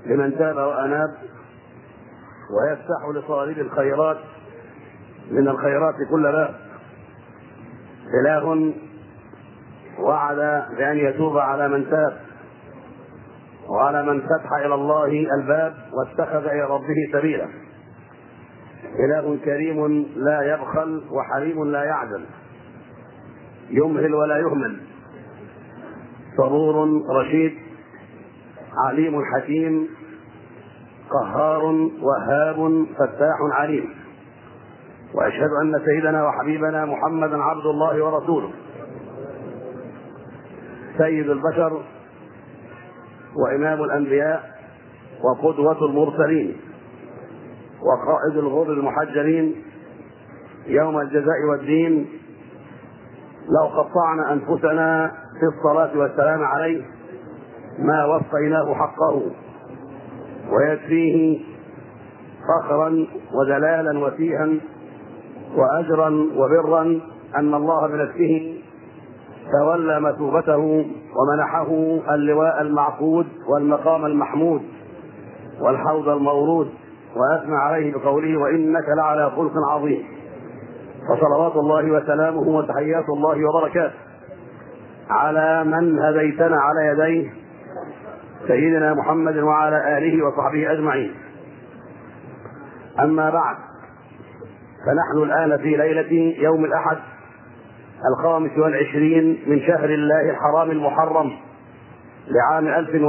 لمن تاب وأناب، ويفتح لطالب الخيرات من الخيرات كل باب. إله وعد بأن يتوب على من تاب وعلى من فتح إلى الله الباب واتخذ إلى ربه سبيلا. إله كريم لا يبخل وحليم لا يعدل، يمهل ولا يهمل، صبور رشيد، عليم حكيم، قهار وهاب فتاح عليم. وأشهد أن سيدنا وحبيبنا محمدا عبد الله ورسوله، سيد البشر وإمام الأنبياء وقدوة المرسلين وقائد الغر المحجلين يوم الجزاء والدين. لو قطعنا أنفسنا في الصلاة والسلام عليه ما وفيناه حقه، ويكفيه فخرا ودلالا وفيها وأجرا وبرا أن الله بنفسه تولى مثوبته ومنحه اللواء المعقود والمقام المحمود والحوض المورود، وأثنى عليه بقوله: وإنك لعلى خلق عظيم. فصلوات الله وسلامه وتحيات الله وبركاته على من هديتنا على يديه سيدنا محمد وعلى آله وصحبه أجمعين. أما بعد، فنحن الآن في ليلة يوم الأحد 25 من شهر الله الحرام المحرم لعام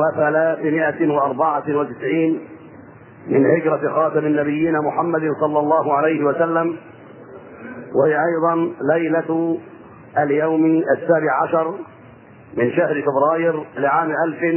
1394 من هجرة خاتم النبيين محمد صلى الله عليه وسلم، وهي أيضا ليلة اليوم 17 من شهر فبراير لعام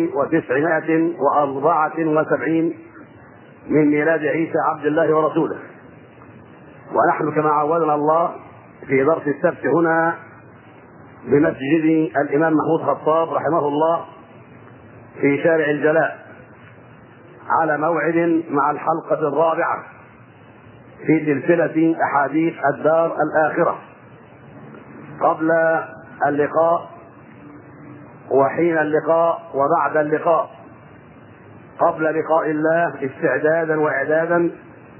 1974 من ميلاد عيسى عبد الله ورسوله. ونحن كما عودنا الله في درس السبت هنا بمسجد الإمام محمود خطاب رحمه الله في شارع الجلاء، على موعد مع الحلقة الرابعة في سلسلة أحاديث الدار الآخرة. قبل اللقاء وحين اللقاء وبعد اللقاء، قبل لقاء الله استعدادا وإعدادا،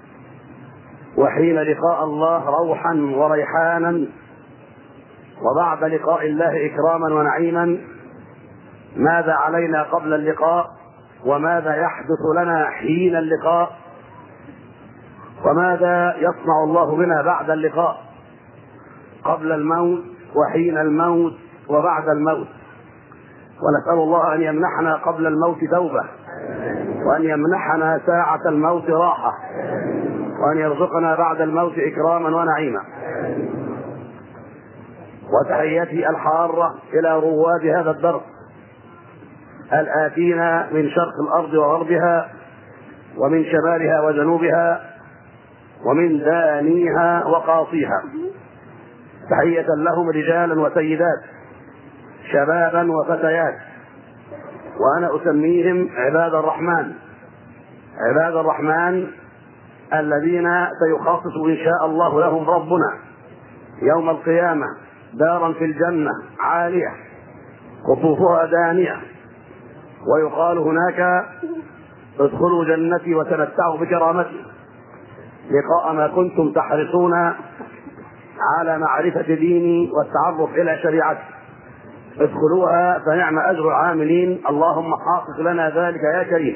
وحين لقاء الله روحا وريحانا، وبعد لقاء الله إكراما ونعيما. ماذا علينا قبل اللقاء، وماذا يحدث لنا حين اللقاء، وماذا يصنع الله بنا بعد اللقاء، قبل الموت وحين الموت وبعد الموت. ونسأل الله أن يمنحنا قبل الموت توبة، وأن يمنحنا ساعة الموت راحة، وأن يرزقنا بعد الموت إكراما ونعيما. وتحياتي الحارة إلى رواد هذا الدرس الآتين من شرق الأرض وغربها، ومن شمالها وجنوبها، ومن دانيها وقاصيها. تحية لهم رجالا وسيدات، شبابا وفتيات، وأنا أسميهم عباد الرحمن. عباد الرحمن الذين سيخصص إن شاء الله لهم ربنا يوم القيامة دارا في الجنة عالية قطوفها دانية، ويقال هناك: ادخلوا جنتي وتمتعوا بكرامتي، لقاء ما كنتم تحرصون على معرفة ديني والتعرف إلى شريعتي. ادخلوها فنعم أجر العاملين، اللهم حقق لنا ذلك يا كريم.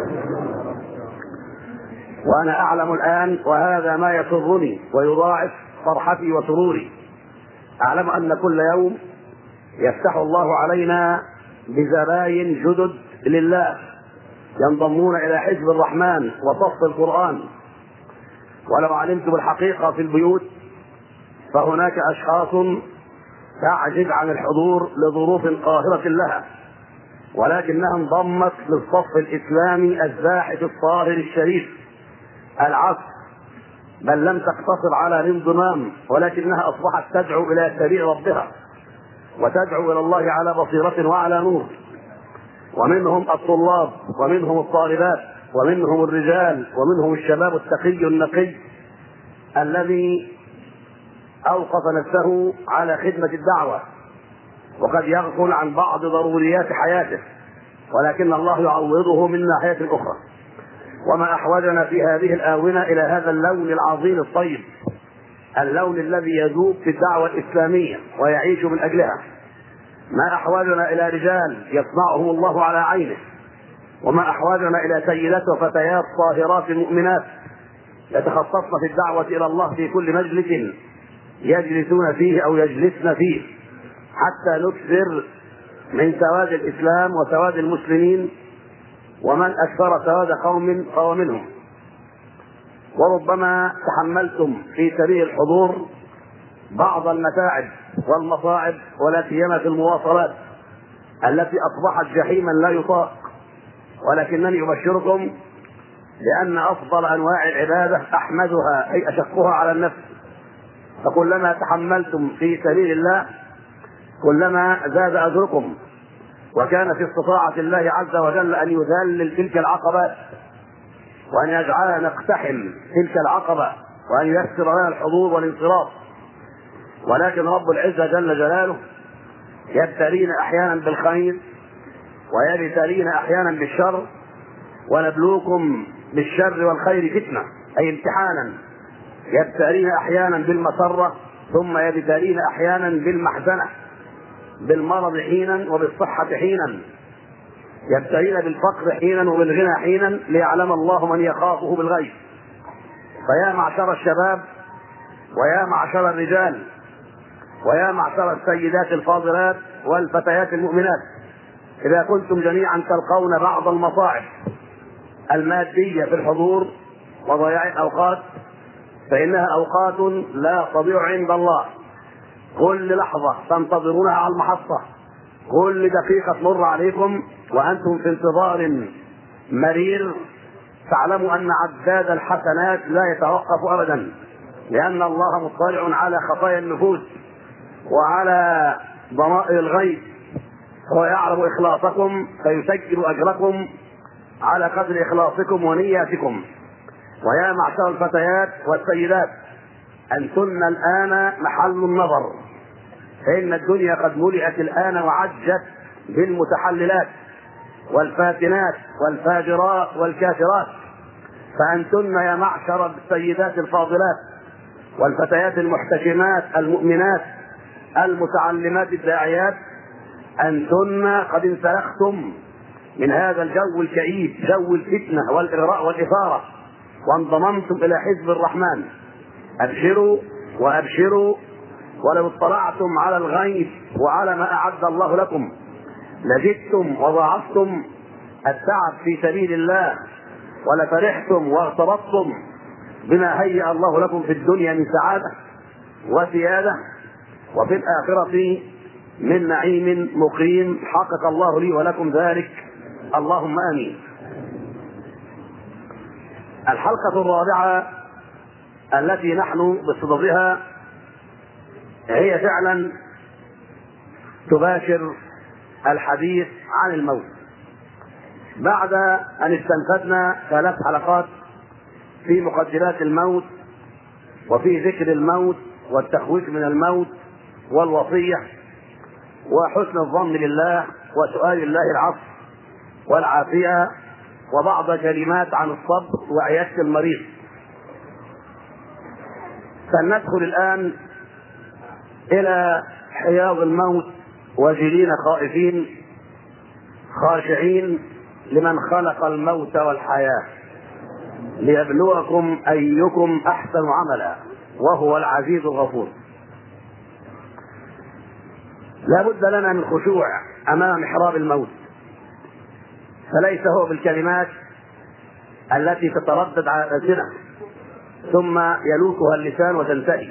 وأنا أعلم الآن، وهذا ما يسرني ويضاعف فرحتي وسروري، أعلم أن كل يوم يفتح الله علينا بزباين جدد لله ينضمون إلى حزب الرحمن وصف القرآن. ولو علمتم الحقيقة في البيوت فهناك أشخاص تعجز عن الحضور لظروف قاهرة لها، ولكنها انضمت للصف الإسلامي الزاحف الطاهر الشريف العصر، بل لم تقتصر على الانضمام، ولكنها أصبحت تدعو إلى سبيل ربها وتدعو إلى الله على بصيرة وعلى نور. ومنهم الطلاب، ومنهم الطالبات، ومنهم الرجال، ومنهم الشباب التقي النقي الذي أوقف نفسه على خدمة الدعوة، وقد يغفل عن بعض ضروريات حياته، ولكن الله يعوضه من ناحية أخرى. وما أحوجنا في هذه الآونة إلى هذا اللون العظيم الطيب، اللون الذي يذوب في الدعوة الإسلامية ويعيش من أجلها. ما أحوجنا إلى رجال يصنعهم الله على عينه، وما أحوجنا إلى سيدات وفتيات طاهرات مؤمنات يتخصصن في الدعوة إلى الله في كل مجلس يجلسون فيه أو يجلسن فيه، حتى نكثر من سواد الإسلام وسواد المسلمين، ومن أكثر سواد قوم فهو منهم. وربما تحملتم في سبيل الحضور بعض المتاعب والمصاعب، ولا سيما في المواصلات التي أصبحت جحيما لا يطاق، ولكنني أبشركم لأن أفضل أنواع العبادة أحمدها أي أشقها على النفس. فكلما تحملتم في سبيل الله كلما زاد أجركم، وكان في استطاعة الله عز وجل أن يذلل تلك العقبات وأن يجعلنا نقتحم تلك العقبة وأن ييسر لنا الحضور والانصراف، ولكن رب العزة جل جلاله يبتلينا أحيانا بالخير ويبتلينا أحيانا بالشر، ونبلوكم بالشر والخير فتنة أي امتحانا. يبتلينا أحيانا بالمسرة ثم يبتلينا أحيانا بالمحزنة، بالمرض حينا وبالصحة حينا، يبتلينا بالفقر حينا وبالغنى حينا، ليعلم الله من يخافه بالغيب. فيا معشر الشباب ويا معشر الرجال ويا معشر السيدات الفاضلات والفتيات المؤمنات، إذا كنتم جميعا تلقون بعض المصاعب المادية في الحضور وضياع الأوقات، فإنها أوقات لا تضيع عند الله. كل لحظة تنتظرونها على المحطة، كل دقيقة تمر عليكم وأنتم في انتظار مرير، فاعلموا أن عداد الحسنات لا يتوقف أبدا، لأن الله مطلع على خفايا النفوس وعلى ضمائر الغيب، هو يعلم إخلاصكم فيسجل أجركم على قدر إخلاصكم ونياتكم. ويا معشر الفتيات والسيدات، أنتن الآن محل النظر، فإن الدنيا قد ملئت الآن وعجت بالمتحللات والفاتنات والفاجرات والكافرات، فأنتن يا معشر السيدات الفاضلات والفتيات المحتشمات المؤمنات المتعلمات الداعيات، أنتن قد انسلختم من هذا الجو الكئيب، جو الفتنة والإغراء والإثارة، وانضممتم إلى حزب الرحمن. أبشروا وأبشروا، ولو اطلعتم على الغيب وعلى ما أعد الله لكم لجدتم وضاعفتم التعب في سبيل الله، ولفرحتم واغترضتم بما هيأ الله لكم في الدنيا من سعادة وسيادة، وفي الآخرة من نعيم مقيم حقق الله لي ولكم ذلك، اللهم آمين. الحلقة الرابعة التي نحن بصددها هي فعلا تباشر الحديث عن الموت، بعد أن استنفذنا 3 حلقات في مقدمات الموت وفي ذكر الموت والتخويف من الموت والوصية وحسن الظن بالله وسؤال الله العفو والعافية وبعض كلمات عن الصبر وعيادة المريض. سندخل الآن إلى حياض الموت واجلين خائفين خاشعين لمن خلق الموت والحياة ليبلوكم أيكم أحسن عملا وهو العزيز الغفور. لا بد لنا من خشوع أمام محراب الموت، فليس هو بالكلمات التي تتردد على الألسنة ثم يلوكها اللسان وتنتهي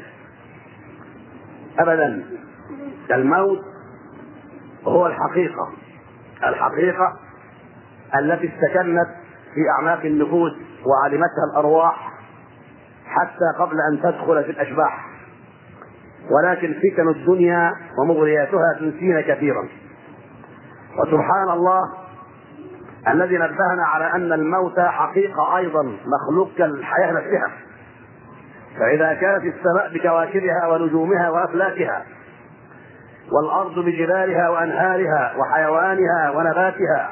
أبدا. الموت هو الحقيقة التي استكنت في أعماق النفوس وعلمتها الأرواح حتى قبل أن تدخل في الأشباح، ولكن فتن الدنيا ومغرياتها تنسينا كثيرا. وسبحان الله الذي نبهنا على أن الموت حقيقة أيضا مخلوق كالحياة نفسها، فإذا كانت السماء بكواكبها ونجومها وأفلاكها والأرض بجبالها وأنهارها وحيوانها ونباتها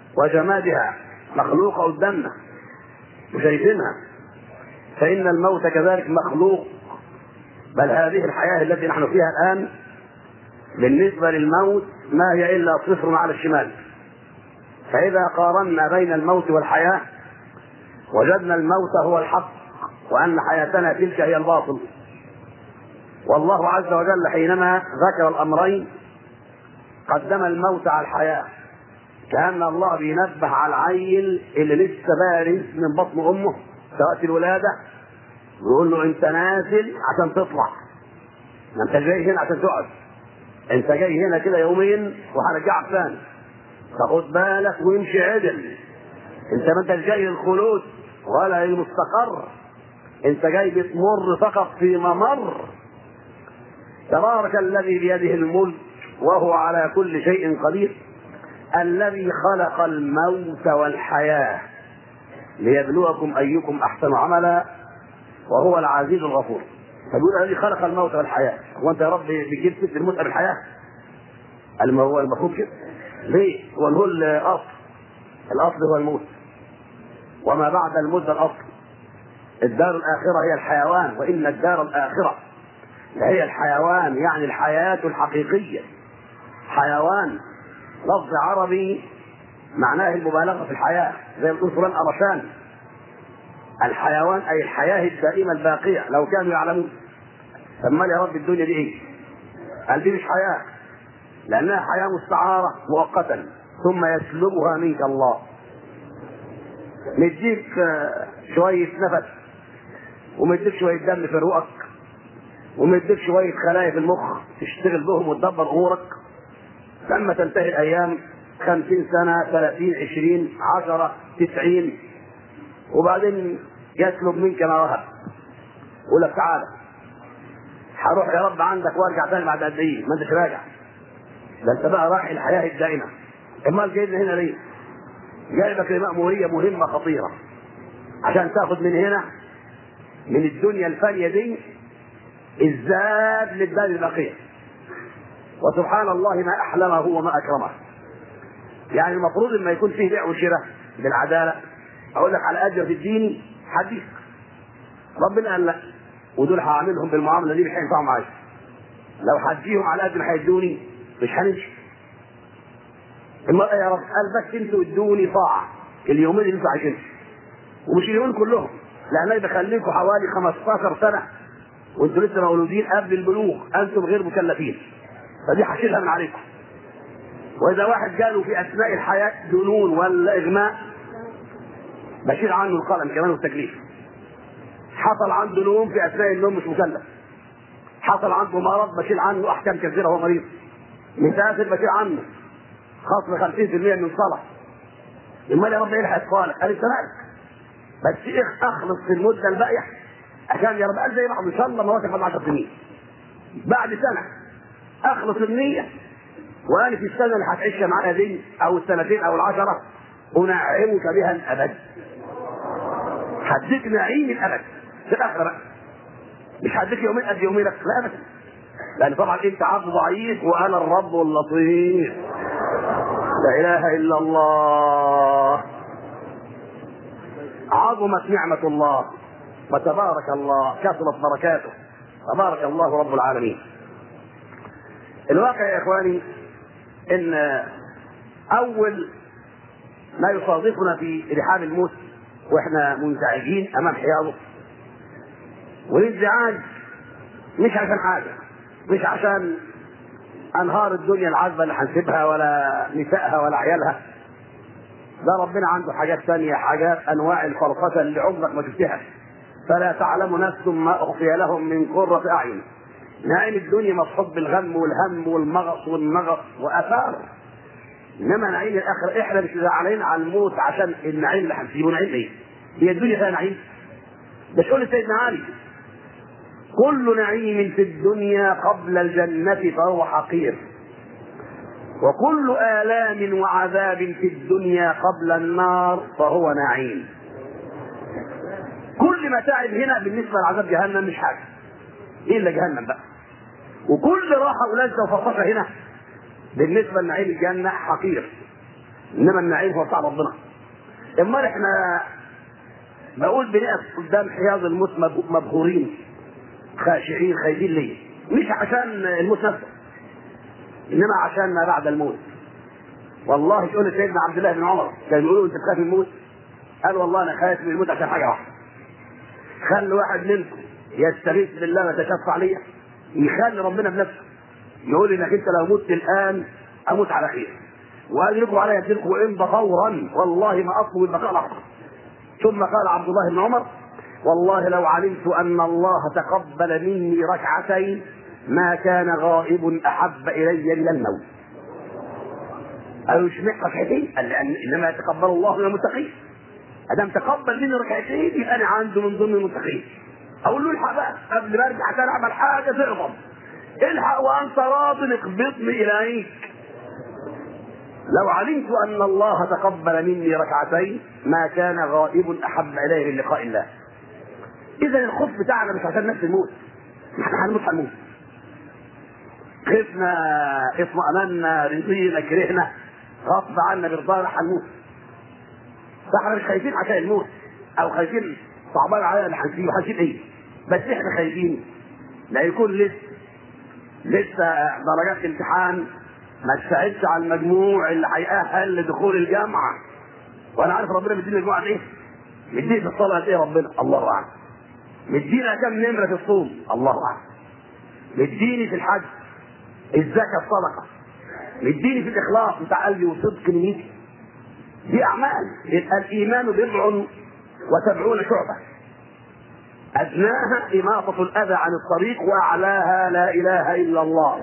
وجمادها مخلوقة قدامنا وشايفينها، فإن الموت كذلك مخلوق. بل هذه الحياة التي نحن فيها الآن بالنسبة للموت ما هي إلا صفر على الشمال. فإذا قارنا بين الموت والحياة وجدنا الموت هو الحق، وأن حياتنا تلك هي الباطل. والله عز وجل حينما ذكر الأمرين قدم الموت على الحياة، كأن الله بينبه على العيل اللي لسه بارز من بطن أمه سواء الولادة، ويقول له أنت نازل عشان تطلع، ما أنت جاي هنا عشان تقعد، أنت جاي هنا كده يومين وهرجعك ثاني، فخد بالك وامشي عدل. أنت ما أنت جاي للخلود ولا للمستقر، أنت جاي بتمر فقط في ممر. تبارك الذي بيده الملك وهو على كل شيء قدير، الذي خلق الموت والحياة ليبلوكم أيكم أحسن عملا وهو العزيز الغفور. فبيقول الذي خلق الموت والحياة. هو أنت يا رب بتجيب ست الموت بالحياة؟ قال ما هو المفروض كده. ليه؟ هو الأصل هو الموت، وما بعد الموت الأصل. الدار الآخرة هي الحيوان، وإن الدار الآخرة هي الحيوان، يعني الحياة الحقيقية. حيوان لفظ عربي معناه المبالغة في الحياة، زي ما يقول فلان أرشان. الحيوان أي الحياة الدائمة الباقية. لو كانوا يعلمون. ثم يا رب الدنيا دي إيه؟ قال دي مش حياة، لأنها حياة مستعارة مؤقتا ثم يسلبها منك الله. مديك شوية نفس، ومديك شوية دم في رؤك، ومديك شوية خلايا في المخ تشتغل بهم وتدبر أمورك. لما تنتهي الأيام 50 سنة 30 20 10 90، وبعدين يسلب منك ما وهب. يقول لك تعالى هروح يا رب عندك وارجع ثاني بعد قد ايه؟ ما انتش راجع، ده انت بقى رايح الحياه الدائمه. امال جايبنا هنا ليه؟ جايبك لمأمورية مهمه خطيره عشان تاخذ من هنا من الدنيا الفانيه دي الزاد للدار الباقيه. وسبحان الله ما احلمه وما اكرمه. يعني المفروض لما يكون فيه بيع وشراء بالعداله، اقول لك على اجر في الدين حديث ربنا قال لك ودول هعملهم بالمعامله دي مش هينفعوا معايا، لو هديهم على قد ما هيدوني مش هنمشي. المرأة يا رب قال بس انتوا ادوني طاعه اليومين اللي انتوا عايشينهم، ومش اليومين كلهم، لان انا بخليكم حوالي 15 سنه وانتوا لسه مولودين قبل البلوغ، انتم غير مكلفين، فدي هشيلها من عليكم. واذا واحد جاله في اثناء الحياه جنون ولا اغماء بشيل عنه القلم كمان والتكليف. حصل عنده نوم في اثناء النوم مش مكلف. حصل عنده مرض بشيل عنه احكام كثيره وهو مريض. مسافر بشيل عنه خصم 50% من الصلاه. امال يا رب ايه الحصالك؟ قال انت مالك؟ بس اخلص في المده الباقيه عشان يا رب قال زي بعض ان شاء الله مواسم بعد 10 سنين. بعد سنه اخلص النيه، وانا في السنه اللي هتعيشها معايا دي او السنتين او العشره انعمك بها الابد. هديك نعيم الابد في الاخره بقى. مش هديك يومين قد يومينك، لا ابدا، لان طبعا انت عبد ضعيف وانا الرب اللطيف. لا اله الا الله. عظمت نعمه الله وتبارك الله، كثرت بركاته، تبارك الله رب العالمين. الواقع يا اخواني ان اول ما يصادفنا في رحاب الموت واحنا منزعجين امام حياضه، والانزعاج مش عشان حاجه، مش عشان انهار الدنيا العذبه اللي هنسيبها ولا نسائها ولا عيالها. ده ربنا عنده حاجات ثانيه، حاجات انواع الفرقه اللي عمرك ما شفتها. فلا تعلم نفس ما اخفي لهم من قرة اعين. نعيم الدنيا مصحوب بالغم والهم والمغص والنغص واثار، انما نعيم الاخره احنا مش زعلانين على الموت عشان النعيم اللي هنسيبه. نعيم ايه؟ هي الدنيا فيها نعيم؟ ده شغل سيدنا علي: كل نعيم في الدنيا قبل الجنة فهو حقير، وكل آلام وعذاب في الدنيا قبل النار فهو نعيم. كل متاعب هنا بالنسبة لعذاب جهنم مش حاجة إلا جهنم بقى، وكل راحة ولذة وفرحة هنا بالنسبة لنعيم الجنة حقير. انما النعيم هو بتاع ربنا. امال احنا بقول بنقف قدام حياض الموت مبهورين خاشعين خايفين ليه؟ مش عشان الموت نفسه، انما عشان ما بعد الموت. والله تقول سيدنا عبد الله بن عمر كان يقولوا انت بتخاف من الموت؟ قال والله انا خايف من الموت عشان حاجه واحده، خلي واحد منكم يستغيث بالله ويتشفع ليا، يخلي ربنا بنفسه يقول انك انت لو مت الان اموت على خير، واجربوا علي يدلكم وامضى فورا والله ما اطلب البقاء لحظه. ثم قال عبد الله بن عمر والله لو علمت ان الله تقبل مني ركعتين ما كان غائب احب الي من الموت. قالوا اشمعنى ركعتين؟ قال لان انما يتقبل الله من المتقين، ادام تقبل مني ركعتين يبقى انا عنده من ضمن المتقين. اقول له الحق بقى قبل ما ارجع عشان اعمل حاجه تعظم، الحق وانت راض اقبضني اليك. لو علمت ان الله تقبل مني ركعتين ما كان غائب احب الي من لقاء الله. اذا الخوف بتاعنا مش عشان نفس الموت، احنا هنموت خفنا اطمأننا رضينا كرهنا غصب عنا برضانا هنموت. فاحنا مش خايفين عشان الموت او خايفين صعبان علينا اللي هنسيبه، هنسيب ايه؟ بس احنا خايفين لا يكون لسه درجات امتحان ما تساعدش على المجموع اللي هيأهل لدخول الجامعه. وانا عارف ربنا مديني مجموعه ايه؟ مديني في الصلاه ايه ربنا؟ الله اعلم. مدينا كم نمره في الصوم؟ الله اعلم. مديني في الحج، الزكاه، الصدقه، مديني في الاخلاص بتاع قلبي وصدق نيتي. دي اعمال. يبقى الايمان 77 شعبه، ادناها اماطه الاذى عن الطريق واعلاها لا اله الا الله.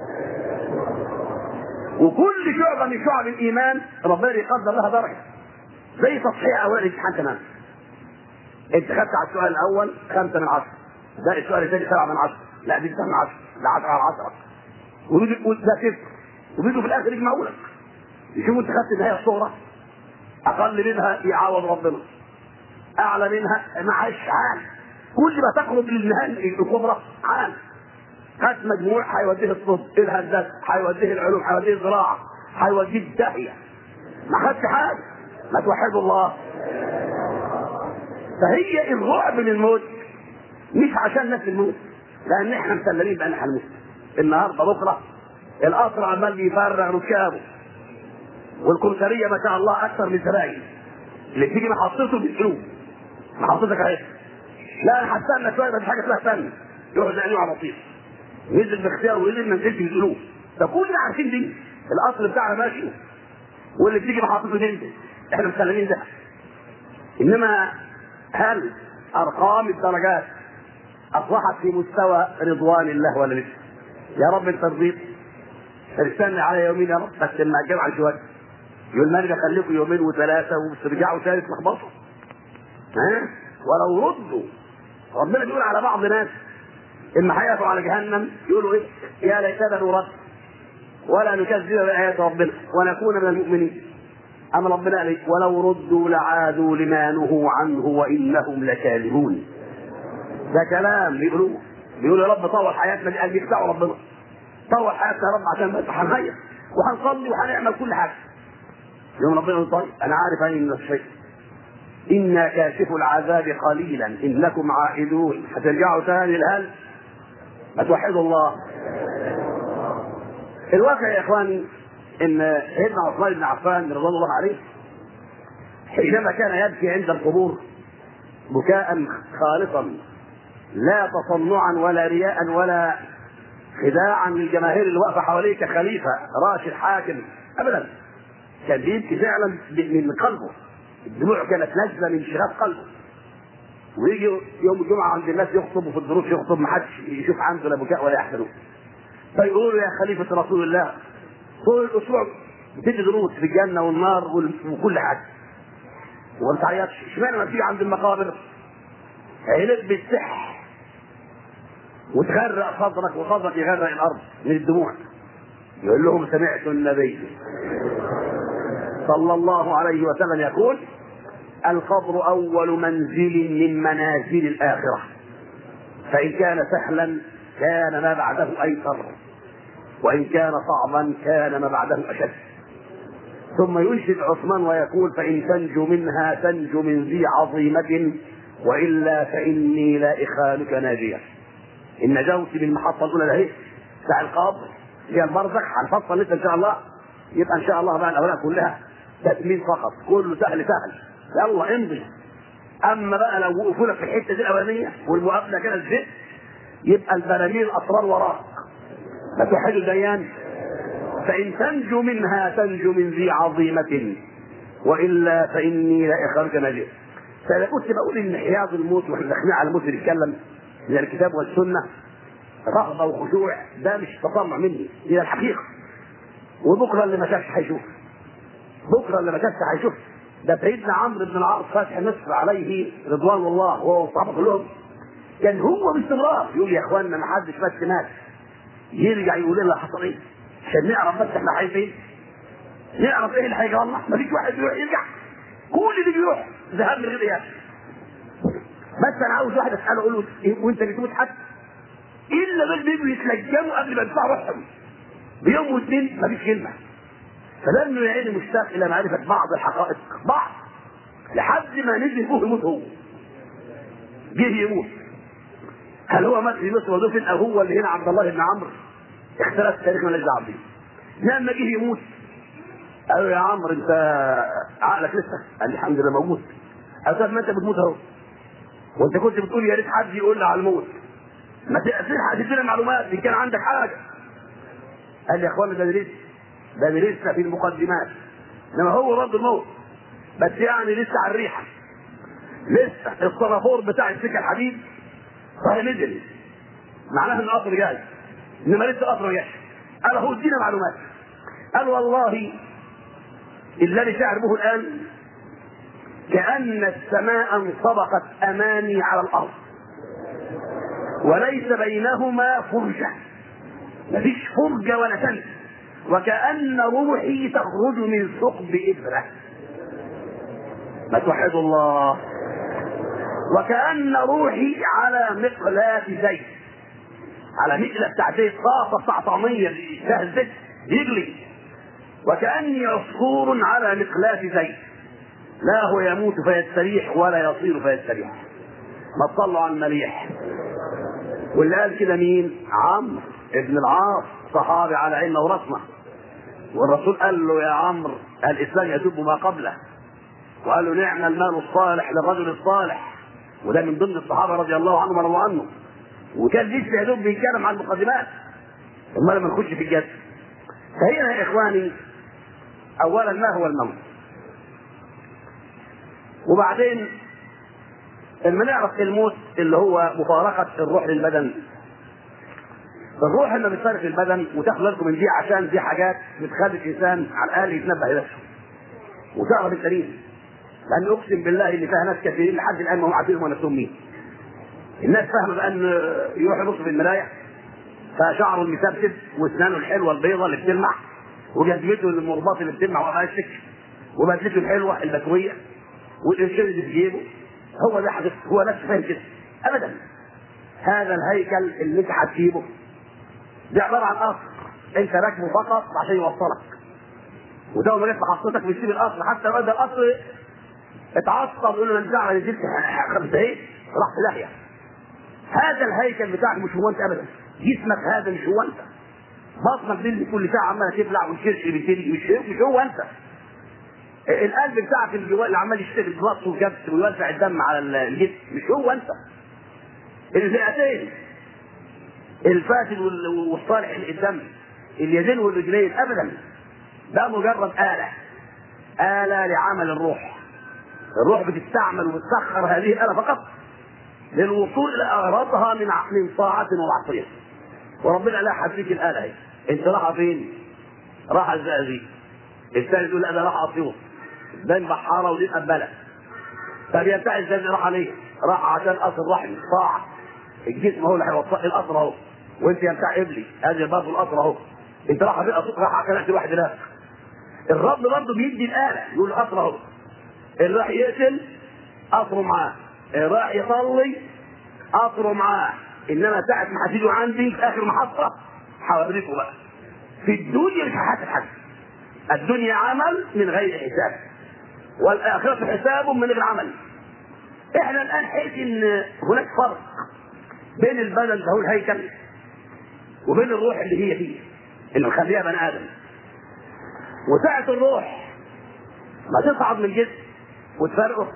وكل شعبه من شعب الايمان ربنا يقدر لها درجه، زي تصحيح اوائل الامتحان تمام. انت خدت على السؤال الاول 5 من 10، ده السؤال الثاني 7 من 10، لا دي 9 من 10، ده 10 على 10، وده 0، وبيجوا في الاخر يجمعوا لك يشوفوا انت خدت النهايه الصغرى، اقل منها يعوض ربنا، اعلى منها معاش عال، كل ما تقرب للنهايه الكبرى عال. خدت مجموع هيوديه الطب، الهندسه هيوديه العلوم، هيوديه الزراعه، هيوديه الداهيه. ما خدت حاجه، ما توحدوا الله. فهي الرعب من الموت مش عشان نفس الموت، لان احنا مسلمين بان هنموت النهارده بكره. القطر عمال بيفرغ ركابه، والكمثريه ما شاء الله اكثر من زباين اللي بتيجي محطته بيسالوه محطتك اهي، لا انا هستنى شويه، مفيش حاجه اسمها استنى، يروح يزعلوا على بطيخ ينزل باختياره وينزل ما نزلش بيسالوه. فكلنا عارفين دي، القطر بتاعنا ماشي واللي بتيجي محطته تنزل، احنا مسلمين ده. انما هل ارقام الدرجات اصبحت في مستوى رضوان الله ولا لسه؟ يا رب انت رضيت، استنى على يومين يا رب، بس لما اجيب عن شويه يقول مالي بخليكم يومين وثلاثه وترجعوا ثالث تخبطوا. ها؟ ولو ردوا، ربنا بيقول على بعض ناس اما حياته على جهنم يقولوا ايه؟ يا ليتنا نرد ولا نكذب بآيات ربنا ونكون من المؤمنين. اما ربنا قال ولو ردوا لعادوا لما نهوا عنه وانهم لكاذبون. ده كلام بيقولوا يا رب طول حياتنا دي، قال بيخدعوا ربنا، طول حياتنا يا رب عشان بس هنغير وهنصلي وهنعمل كل حاجه. يوم ربنا يقول طيب انا عارف ان الشيء انا كاشف العذاب قليلا انكم عائدون، هترجعوا ثاني الهل؟ ما توحدوا الله. الواقع يا اخواني ان سيدنا عثمان بن عفان رضي الله عليه حينما كان يبكي عند القبور بكاء خالصا لا تصنعا ولا رياء ولا خداعا للجماهير اللي واقفه حواليه كخليفه راشد حاكم ابدا، كان بيبكي فعلا من قلبه، الدموع كانت نازله من شغاف قلبه. ويجي يوم الجمعه عند الناس يخطب وفي الدروس يخطب، ما حدش يشوف عنده لا بكاء ولا يحزنون. فيقولوا يا خليفه رسول الله طول الاسبوع بتيجي دروس في الجنه والنار وكل حاجه وما تعيطش، اشمعنى ما تيجي عند المقابر عينك بتسح وتغرق صدرك وصدرك يغرق الارض من الدموع؟ يقول لهم سمعت النبي صلى الله عليه وسلم يقول القبر اول منزل من منازل الاخره، فان كان سهلا كان ما بعده ايسر، وان كان صعبا كان ما بعده اشد. ثم ينشد عثمان ويقول: فإن تنجو منها تنجو من ذي عظيمة، وإلا فإني لا إخالك ناجية. إن نجوت بالمحطة الأولى ده بتاع القبر هي البرزخ، هنفصل لسه إن شاء الله. يبقى إن شاء الله بقى الأوراق كلها تأمين فقط، كله سهل سهل، يلا امضي. أما بقى لو وقفوا لك في الحتة دي الأولانية والمقابلة كده الزيت، يبقى البراميل الأسرار وراك. فتوحد الديان: فإن تنجو منها تنجو من ذي عظيمة، وإلا فإني لا إخالك ناجية. فأنا كنت بقول إن حياض الموت واحنا داخلين على الموت نتكلم من الكتاب والسنة رغبة وخشوع، ده مش تطلع مني، هي الحقيقة. وبكرة اللي ما شافش هيشوف، بكرة اللي ما شافش هيشوف. ده سيدنا عمرو بن العاص فاتح مصر عليه رضوان الله وهو والصحابة كلهم، كان هو باستمرار يقول: يا اخوانا ما حدش بس مات يرجع يقول لنا حصل ايه عشان نعرف بس احنا عايزين نعرف ايه اللي هيجرى لنا. ما فيش واحد يروح يرجع، كل اللي بيروح ذهاب من غير اياب. بس انا عاوز واحد اساله اقول له: وانت بتموت حد؟ الا دول بيجوا يتلجموا قبل ما يدفعوا روحهم بيوم واثنين، ما فيش كلمه. فلانه يا عيني مشتاق الى معرفه بعض الحقائق، بعض، لحد ما نزل فوق يموت. هو جه يموت، هل هو مات في مصر ودفن او هو اللي هنا عبد الله بن عمرو؟ اختلاف التاريخ مالناش دعوه بيه. لما جه يموت قال له: يا عمرو انت عقلك لسه؟ قال لي: الحمد لله موجود. قال: طب ما انت بتموت اهو، وانت كنت بتقول يا ريت حد يقول لي على الموت، ما تدينا معلومات ان كان عندك حاجه. قال لي: يا اخوانا ده لسه في المقدمات، انما هو رد الموت، بس يعني لسه على الريحه، لسه الصرافور بتاع السكه الحديد صحيح نزل، معناه ان القطر جاي، انما لسه القطر جاي. قال: هو ادينا معلومات. قال: والله الذي شعر به الان كأن السماء انطبقت امامي على الارض وليس بينهما فرجه، مفيش فرجه ولا تنس، وكأن روحي تخرج من ثقب إبرة. ما توحد الله. وكأن روحي على مقلاة زيت، على مقلة بتاع زيت، طاسة بتاع طعمية فيها الزيت يغلي، وكأني عصفور على مقلاة زيت، لا هو يموت فيستريح ولا يصير فيستريح. ما تطلعوا عن المليح. واللي قال كده مين؟ عمرو بن العاص، صحابي على عيننا وراسنا. والرسول قال له: يا عمرو الاسلام يتوب ما قبله، وقال له: نعم المال الصالح للرجل الصالح. وده من ضمن الصحابه رضي الله عنهم ورضوا عنه، وكان لسه يا دوب بيتكلم عن المقدمات. ثم لما نخش في الجد، فهنا يا اخواني اولا ما هو الموت، وبعدين لما نعرف الموت اللي هو مفارقه الروح للبدن. الروح لما بتفارق البدن، وتاخد بالكم من دي عشان دي حاجات بتخلي الانسان على الاقل يتنبه لنفسه وتعرف الدليل. لان اقسم بالله اللي فيها ناس كثيرين لحد الان ما هم عارفين هم نفسهم مين. الناس فاهمه بان يروح يبص في المرايه فشعره المسبسب واسنانه الحلوه البيضاء اللي بتلمع وجذبته المرباط اللي بتلمع وقاشك وبدلته الحلوه البكويه والقرشين اللي في جيبه، هو ده حقيقته، هو نفسه فاهم كده ابدا. هذا الهيكل اللي انت هتجيبه ده عباره عن قصر انت راكبه فقط عشان يوصلك، وده ما جت حصتك بتسيب القصر حتى لو ده القصر اتعصب يقول له: انت على نزلت خمسه ايه راح في داهيه. هذا الهيكل بتاعك مش هو انت ابدا، جسمك هذا مش هو انت، بطنك دي اللي كل ساعه عماله تبلع والكرش بيبتدي مش هو انت. القلب بتاعك اللي عمال يشتغل بضغط وجبس ويوزع الدم على الجسم مش هو انت. الفئتين الفاسد والصالح اللي قدام اليدين والرجلين ابدا، ده مجرد آلة لعمل الروح. الروح بتستعمل وبتسخر هذه الآلة فقط للوصول إلى أغراضها من طاعة ومعصية. وربنا لا حديك الآلة هي. أنت راح فين؟ راح الزقازيق. الثاني يقول: لا ده راح أسيوط، ده بحارة ودي قبلة. طب ينتهي الزقازيق راح ليه؟ راح عشان أصل رحم طاعة. الجسم هو اللي هيوصل القطر أهو، وأنت ينتهي قبلي هذه برضه القطر أهو. أنت راح فين؟ راح عشان واحد لا. الرب برضه بيدي الآلة، يقول القطر أهو. اللي راح يقتل قطره معاه، اللي راح يصلي قطره معاه. انما ساعه ما هتيجوا عندي في اخر محطه هوريكم بقى في الدنيا مش هحاسب حد. الدنيا عمل من غير حساب، والآخرة حساب من غير عمل. احنا الآن حيث ان هناك فرق بين البدن اللي هو الهيكل وبين الروح اللي هي فيه اللي مخليها بني آدم. وساعة الروح ما تصعد من الجسم وتفرقه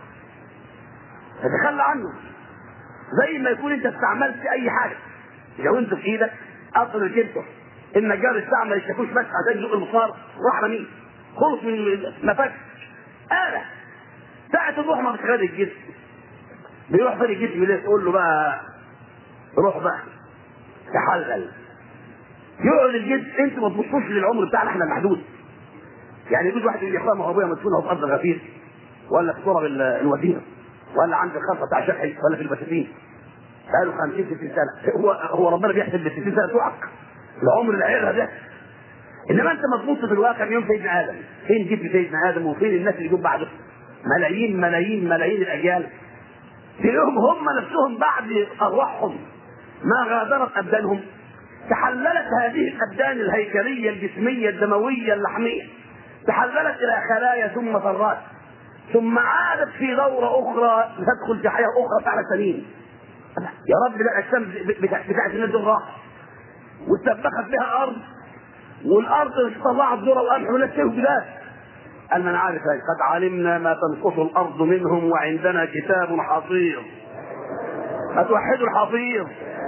تتخلى عنه، زي ما يكون انت استعملت اي حاجه. لو انت في ايدك اصل الكبده، النجار استعمل الشاكوش بس عشان يزق المسمار راح رميه خلص من مفك آلة. ساعة الروح ما بتخرج الجسم، بيروح فين الجسم ليه؟ تقول له بقى روح بقى تحلل، يقعد الجسم. انت ما تبصوش للعمر بتاعنا احنا المحدود. يعني يجوز واحد يقول يا اخوان ما هو ابويا مدفون في ارض الغفير، ولا في تراب الوديعه، ولا عند الخرطه بتاع شحي، ولا في البساتين بقاله 50 60 سنه. هو ربنا بيحسب بال 60 سنه بتوعك العمر العيله ده. انما انت مضبوط في الواقع من يوم سيدنا ادم. فين جد سيدنا ادم وفين الناس اللي جم بعده؟ ملايين ملايين ملايين الاجيال. في يوم هم نفسهم بعد ارواحهم ما غادرت ابدانهم تحللت هذه الابدان الهيكليه الجسميه الدمويه اللحميه، تحللت الى خلايا ثم ذرات، ثم عادت في دوره اخرى تدخل في حياه اخرى بعد سنين. يا رب ده الاجسام بتاعت الناس دول راحت واتسبخت بها ارض، والارض طلعت ذره وقمح وناس وجداد. قال من عارف قد علمنا ما تنقص الارض منهم وعندنا كتاب حفيظ. اتوحدوا الحفيظ.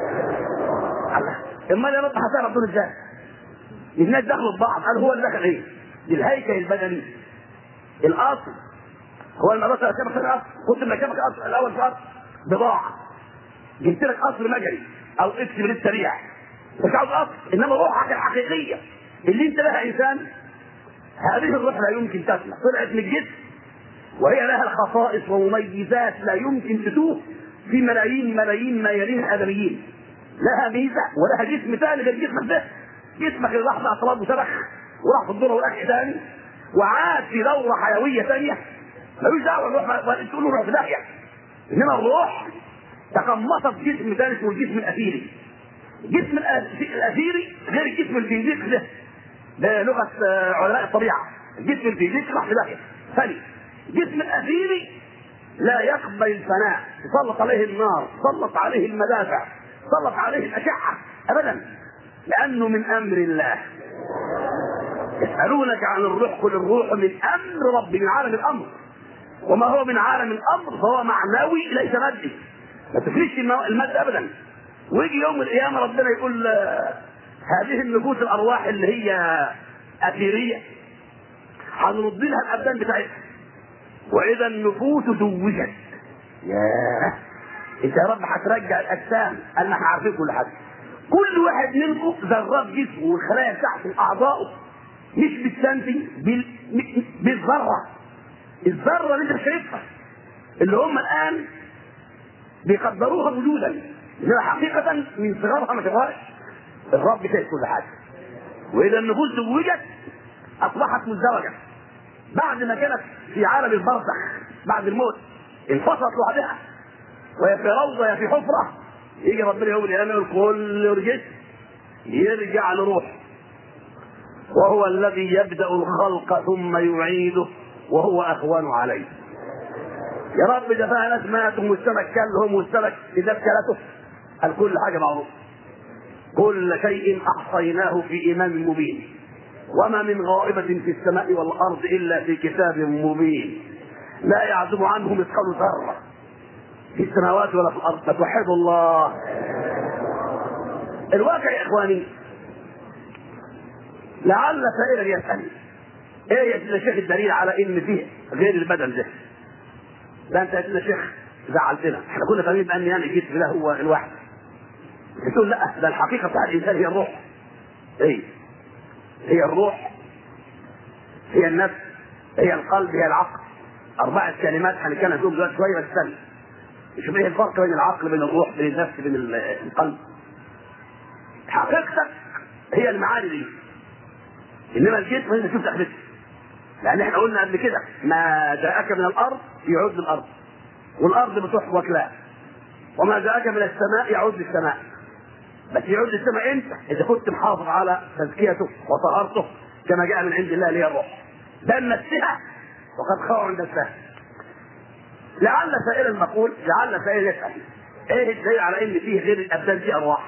امال يا رب هتعرف دول ازاي؟ الناس دخلوا في بعض. قال هو اللي دخل ايه؟ الهيكل البدني الاصل هو المدرسه كما كان اصل. كنت لما كان الاول في اصل بضاعه، جبت لك اصل مجري او اكسبريس سريع، مش عاوز اصل. انما روحك الحقيقيه اللي انت لها انسان، هذه الروح لا يمكن تسمع. طلعت من الجسم وهي لها الخصائص ومميزات لا يمكن تتوه في ملايين ملايين ملايين الادميين. لها ميزه ولها جسم ثاني غير جسمك ده. جسمك اللي راح مع صلاه وسبخ وراح في الدوره والاكل ثاني وعاد في دوره حيويه ثانيه، ملوش دعوه الروح تقول له روح في داهيه. انما الروح تقمصت جسم ثاني اسمه الجسم الاثيري. الجسم الاثيري غير الجسم الفيزيقي ده لغه علماء الطبيعه. الجسم الفيزيقي راح في داهيه ثاني. الجسم الاثيري لا يقبل الفناء، تسلط عليه النار، تسلط عليه المدافع، تسلط عليه الاشعه ابدا، لانه من امر الله. يسالونك عن الروح قل الروح من امر ربي، من عالم الامر. وما هو من عالم الامر فهو معنوي ليس مادي، ما تفرقش المادة ابدا. ويجي يوم القيامه ربنا يقول هذه النفوس الارواح اللي هي اثيريه هنرد لها الابدان بتاعتها. واذا النفوس زوجت، ياه انت يا رب هترجع الاجسام. انا عارفين كل حاجه. كل واحد منكم ذرات جسمه والخلايا بتاعته اعضائه مش بالسنتي، بالذره. الذره اللي انت شايفها اللي هم الان بيقدروها وجودا، انما حقيقه من صغرها ما تبقاش. الرب شايف كل حاجه. واذا النفوس زوجت اصبحت مزدوجه. بعد ما كانت في عالم البرزخ بعد الموت انفصلت لوحدها وهي في روضه يا في حفره، يجي ربنا يوم القيامه الكل جسم يرجع لروح، وهو الذي يبدا الخلق ثم يعيده وهو اهون عليه. يا رب ده فيها ناس ماتوا والسمك كلهم والسمك اذا اكلته. قال كل حاجه معروف، كل شيء احصيناه في امام مبين، وما من غائبة في السماء والارض الا في كتاب مبين، لا يعزب عنه مثقال ذره في السماوات ولا في الارض. فتوحدوا الله. الواقع يا اخواني، لعل سائلا يسال ايه يا سيدنا الشيخ الدليل على ان فيه غير البدن ده؟ ده انت يا سيدنا الشيخ زعلتنا، احنا كنا فاهمين بان يعني الجسم ده هو الواحد. تقول لا، ده الحقيقه بتاع الانسان هي الروح. ايه هي الروح، هي النفس، هي القلب، هي العقل. 4 كلمات هنتكلم فيهم دلوقتي شويه بس استنى. شوف ايه الفرق بين العقل بين الروح بين النفس بين القلب. حقيقتك هي المعاني دي، انما الجسم انت شفت اخرته. لان احنا قلنا قبل كده ما جاءك من الارض يعود للارض، والارض بتحوك لا، وما جاءك من السماء يعود للسماء. بس يعود للسماء انت اذا كنت محافظ على تزكيته وطهارته كما جاء من عند الله اللي هي الروح. ده نفسها وقد خاضوا عند السهل. لعل سائل المقول، لعل سائل يسأل ايه الدليل على ان فيه غير الابدان في ارواح؟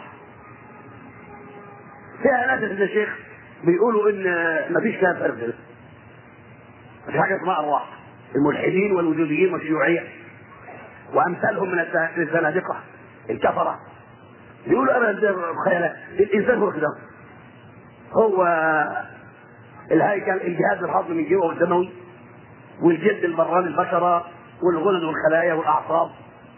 فيها ناس يا شيخ بيقولوا ان مفيش كلام فرق، مفيش حاجه اسمها ارواح. الملحدين والوجوديين والشيوعيه وامثالهم من الزنادقه الكفره بيقولوا ابدا خيالات. الانسان هو كده، هو الهيكل، الجهاز الهضمي من جوه والدموي والجلد البراني البشره والغدد والخلايا والاعصاب،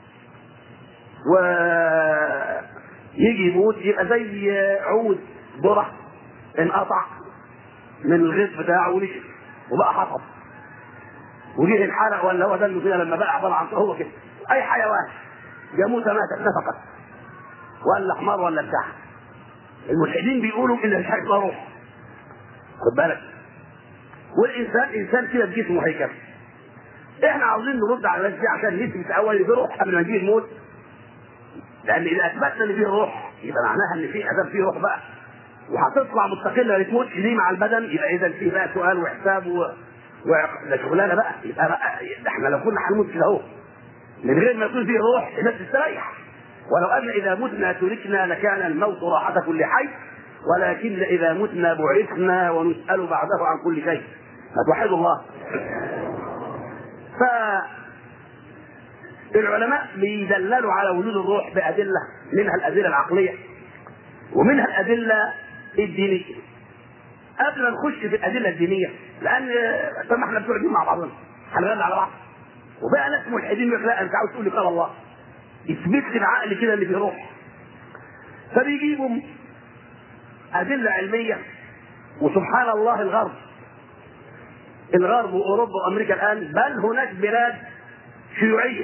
ويجي يموت يبقى زي عود ذره انقطع من الغيط بتاعه ونشف وبقى حطب، وجه الحلق ولا هو دمه كده لما بقى عباره عن هو كده. اي حيوان يموت ماتت نفقت ولا حمار ولا بتاع. الملحدين بيقولوا ان مش حاجه اسمها روح، خد بالك. والانسان انسان كده بجسمه هيكل. احنا عاوزين نرد على الناس دي عشان نثبت اول في روح قبل ما نجي الموت، لان اذا اثبتنا ان فيه روح يبقى معناها ان في ادم فيه روح بقى وهتطلع مستقله ما تموتش دي مع البدن، يبقى اذا فيه بقى سؤال وحساب ده شغلانه بقى. يبقى احنا لو كنا هنموت كده اهو من غير ما يكون فيه روح الناس تستريح. ولو ان اذا متنا تركنا لكان الموت راحه كل حي، ولكن اذا متنا بعثنا ونسال بعده عن كل شيء. فتوحدوا الله. فالعلماء بيدللوا على وجود الروح بادله، منها الادله العقليه ومنها الادله الدينيه. قبل ما نخش في الادله الدينيه، لان طب ما احنا بنقعد مع بعضنا هنغنى على بعض، وبقى ناس ملحدين يقول لا انت عاوز تقول لي قال الله، يثبت لي بعقل كده اللي فيه روح. فبيجيبوا ادله علميه. وسبحان الله الغرب واوروبا وامريكا الان، بل هناك بلاد شيوعيه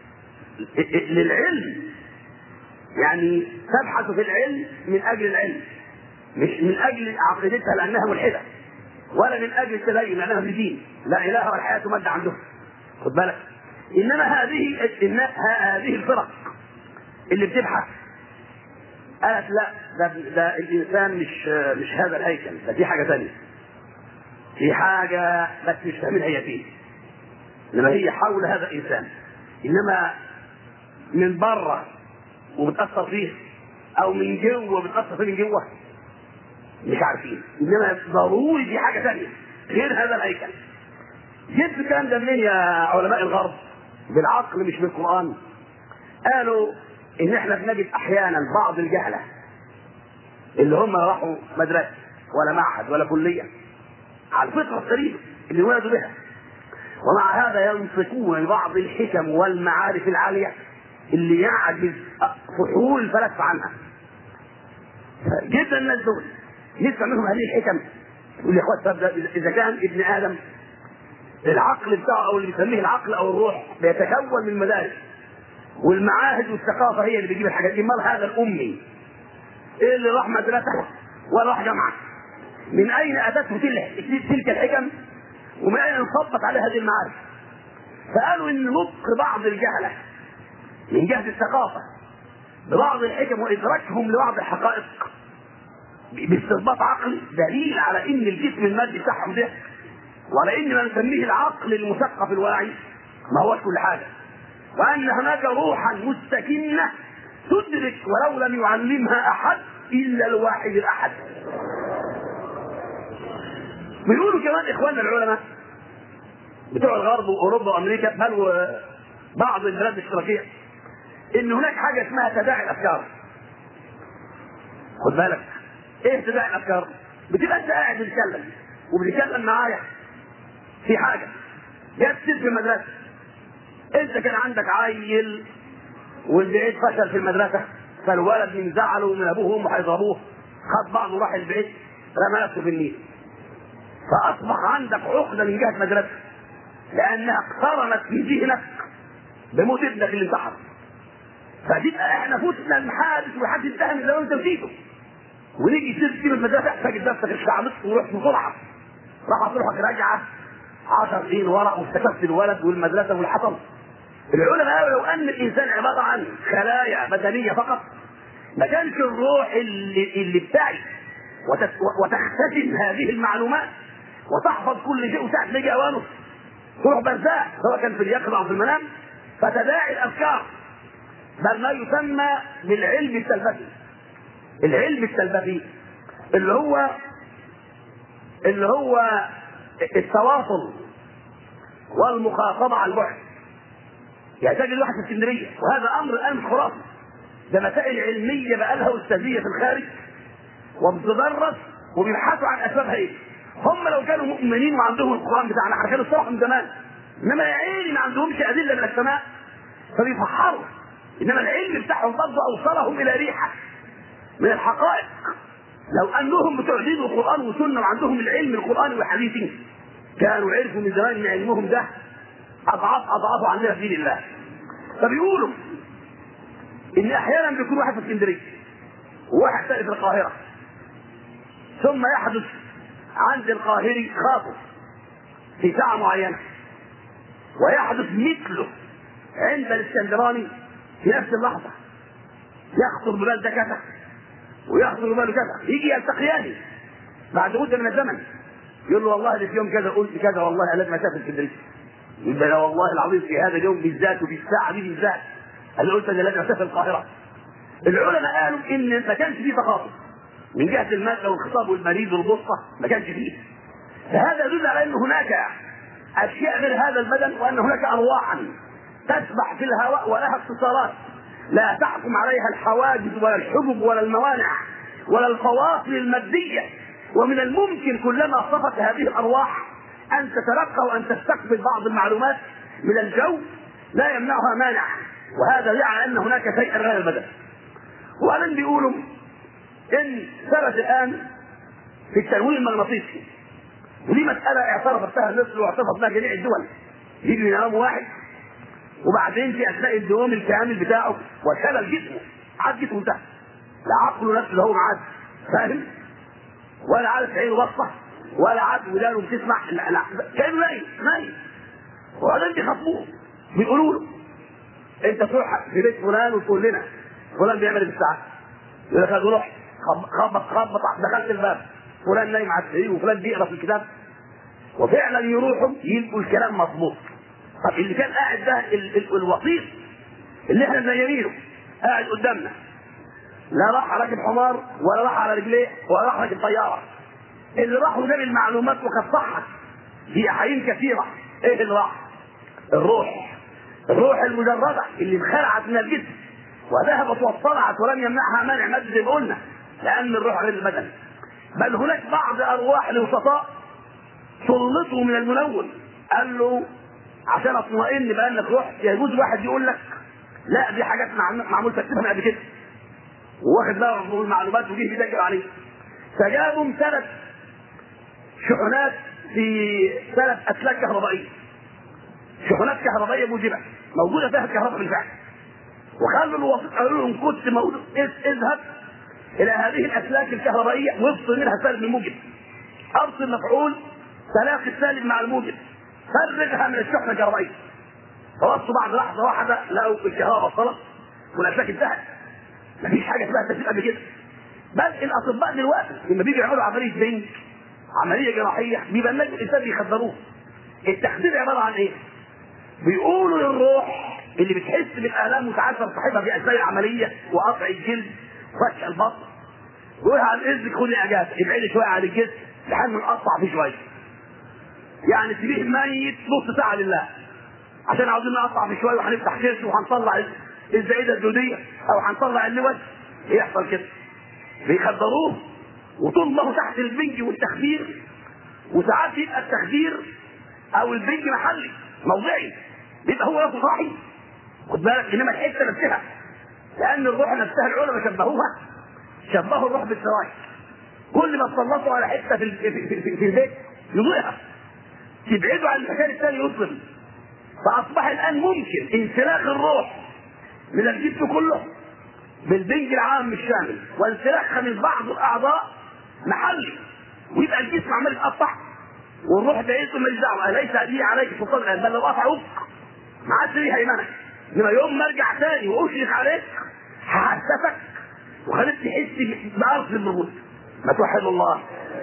للعلم، يعني تبحث في العلم من اجل العلم، مش من اجل عقيدتها لانها ملحده، ولا من اجل التدين لانها في دين لا اله والحياه ماده عندهم، خد بالك. انما هذه الفرق اللي بتبحث قالت لا، ده الانسان مش هذا الهيكل، ده في حاجه ثانيه، في حاجه بس مش فاهمين هي فيه، انما هي حول هذا الانسان، انما من بره وبتاثر فيه او من جوه بتاثر فيه من جوه مش عارفين، انما ضروري في حاجه ثانيه غير هذا الهيكل. جبت الكلام ده منين يا علماء الغرب؟ بالعقل مش بالقران. قالوا ان احنا بنجد احيانا بعض الجهله اللي هم راحوا مدرسه ولا معهد ولا كليه على الفطره السليمه اللي ولدوا بها، ومع هذا ينطقون بعض الحكم والمعارف العاليه اللي يعجز فحول الفلاسفه عنها. جدا الناس دول نسمع منهم هذه الحكم، يقول يا اخوات اذا كان ابن ادم العقل بتاعه او اللي بيسميه العقل او الروح بيتكون من المدارس والمعاهد والثقافه هي اللي بتجيب الحاجات دي، امال هذا الامي ايه اللي راح مدرسه ولا راح جامعه؟ من اين اتته تلك الحكم ومن اين انصبت على هذه المعارف؟ فقالوا ان نطق بعض الجهله من جهه الثقافه ببعض الحكم وادراكهم لبعض الحقائق باستنباط عقلي دليل على ان الجسم المادي بتاعهم ده، وعلى ان ما نسميه العقل المثقف الواعي ما هوش كل حاجه، وان هناك روحا مستكنه تدرك ولو لم يعلمها احد الا الواحد الاحد. بيقولوا كمان اخواننا العلماء بتوع الغرب واوروبا وامريكا بل وبعض البلاد الاشتراكيه ان هناك حاجه اسمها تداعي الافكار. خد بالك ايه تداعي الافكار؟ بتبقى انت قاعد بتتكلم معايا في حاجه جت في المدرسه، انت كان عندك عيل والبعيد فشل في المدرسه، فالولد من زعله ومن ابوه وامه هيضربوه خد بعضه راح البعيد رمى نفسه في النيل، فاصبح عندك عقده من جهه مدرسه لانها اقترنت في ذهنك بموت ابنك اللي انتحر. فتبقى احنا فوتنا المحادث وحد اتهم لو انت نسيته، ونيجي تسيب المدرسه تجد نفسك اشتعلت ورحت بسرعه راح تروحك راجعه 10 سنين ورا وافتكرت الولد والمدرسه والحطب. العلماء قالوا لو ان الانسان عباره عن خلايا بدنيه فقط ما كانش الروح اللي بتاعي وتختزن هذه المعلومات وتحفظ كل شيء، وساعة ما يجي اوانه تروح برزاق سواء كان في اليقظه او في المنام فتداعي الافكار، بل ما يسمى بالعلم السلبي. العلم السلبي اللي هو التواصل والمخاطبه على البعد. يعني تجد واحد في اسكندريه، وهذا امر الان مش خرافي، ده مسائل علميه بقى لها استاذيه في الخارج وبتدرس وبيبحثوا عن اسبابها ايه. هم لو كانوا مؤمنين وعندهم القران بتاعنا كانوا صرحوا من زمان، انما يا عيني ما عندهمش ادله من السماء فبيفحروا. انما العلم بتاعهم برضه اوصلهم الى ريحه من الحقائق. لو انهم بتوع دين وقران وسنه وعندهم العلم القراني والحديثي كانوا عرفوا من زمان ان علمهم ده اضعاف عندنا في دين الله. فبيقولوا ان احيانا بيكون واحد في اسكندريه وواحد ثاني في القاهره، ثم يحدث عند القاهري خاطر في ساعه معينه، ويحدث مثله عند الاسكندراني في نفس اللحظه. يخطر ببال ده كذا ويخطر بباله كذا، يجي يلتقيان بعد مده من الزمن يقول له والله في يوم كذا قلت كذا، والله لازم اسافر اسكندريه. يبقى لا والله العظيم في هذا اليوم بالذات وفي الساعه دي بالذات انا قلت انا لازم اسافر القاهره. العلماء قالوا ان ما كانش فيه تخاطب من جهه الماده والخطاب والمريض والبسطه، ما كانش فيه. فهذا يدل على ان هناك اشياء غير هذا البدن، وان هناك ارواحا تسبح في الهواء ولها اتصالات لا تحكم عليها الحواجز ولا الحجب ولا الموانع ولا الفواصل الماديه. ومن الممكن كلما صفت هذه الارواح ان تتلقى وان تستقبل بعض المعلومات من الجو لا يمنعها مانع، وهذا يعني ان هناك شيئا غير البدن. وبعدين بيقولوا ان ثبت الان في التنويم المغناطيسي، ودي مساله اعترفت بها مصر واعترفت بها جميع الدول، يجي ينام واحد وبعدين في اثناء الدوام الكامل بتاعه وشلل جسمه، عاد جسمه انتهى، لا عقله نفسه اللي هو معاد فاهم، ولا عارف عينه بصه، ولا عاد ودانه بتسمع، لا كانه نايم. وبعدين بيخاطبوه بيقولوا له انت تروح في بيت فلان وتقول لنا فلان بيعمل بالساعه، يقول لك روح خبط دخلت الباب فلان نايم على السرير وفلان بيقرا في الكتاب، وفعلا يروحوا يلقوا الكلام مظبوط. طب اللي كان قاعد ده الوسيط اللي احنا زينينه قاعد قدامنا، لا راح راكب حمار ولا راح على رجليه ولا راح راكب طياره، اللي راح وجاب المعلومات وقد صحت في احايين كثيره. ايه اللي راح؟ الروح المجرده اللي انخلعت من الجسم وذهبت واطلعت ولم يمنعها مانع مادي زي ما قلنا، لان الروح غير البدن. بل هناك بعض ارواح الوسطاء سلطوا من المنون، قال له عشان اطمئن بانك رحت يجوز واحد يقول لك لا دي حاجات معمول تكتيبها من قبل كده وواخد بقى المعلومات وجه يدجل عليه. فجابوا 3 شحنات في 3 اسلاك كهربائيه، شحنات كهربائيه موجبه موجوده فيها الكهرباء بالفعل، وخلوا الوسيط قالوا لهم كنت موجود اذهب الى هذه الاسلاك الكهربائيه وافصل منها سالب من موجب، ارسل مفعول تلاقي السالب مع الموجب، فرغها من الشحنه الكهربائيه. فوصلوا بعد لحظه واحده لقوا الكهرباء وصلت والاسلاك انتهت. مفيش حاجه اسمها تسليم قبل كده. بل الاطباء دلوقتي لما بيجوا يعملوا عمليه بنج، عمليه جراحيه، بيبقى الناس الانسان بيخدروه. التخدير عباره عن ايه؟ بيقولوا للروح اللي بتحس بالالام وتعثر صاحبها في اثناء العمليه وقطع الجلد وفتح البطن، يقول عن اذنك خدي اجازه ابعدي شويه عن الجسم لحد ما نقطع فيه شويه، يعني سيبيه ميت نص ساعه لله عشان عاوزين نقطع فيه شويه وهنفتح كرش وهنطلع الزائده الدوديه او هنطلع اللوز. يحصل كده بيخدروه وطول ما هو تحت البنج والتخدير. وساعات يبقى التخدير او البنج محلي موضعي بيبقى هو نفسه صاحي، خد بالك، انما الحته نفسها لان الروح نفسها العلماء شبهوا الروح بالسراير، كل ما تسلطوا على حته في البيت يضيعها، تبعدوا عن المكان الثاني يظلم. فاصبح الان ممكن انسلاخ الروح من الجسم كله بالبنج العام الشامل وانسلاخها من بعض الاعضاء محلي، ويبقى الجسم عمال يتقطع والروح بعيده ماليش دعوه، ليس لي عليك سلطان الان، بل لو قطع وفق ما عادش ليه هيمنه. انما يوم ما ارجع ثاني واشرك عليك هحسسك وخليك تحس بارض البرود ما توحدوا الله.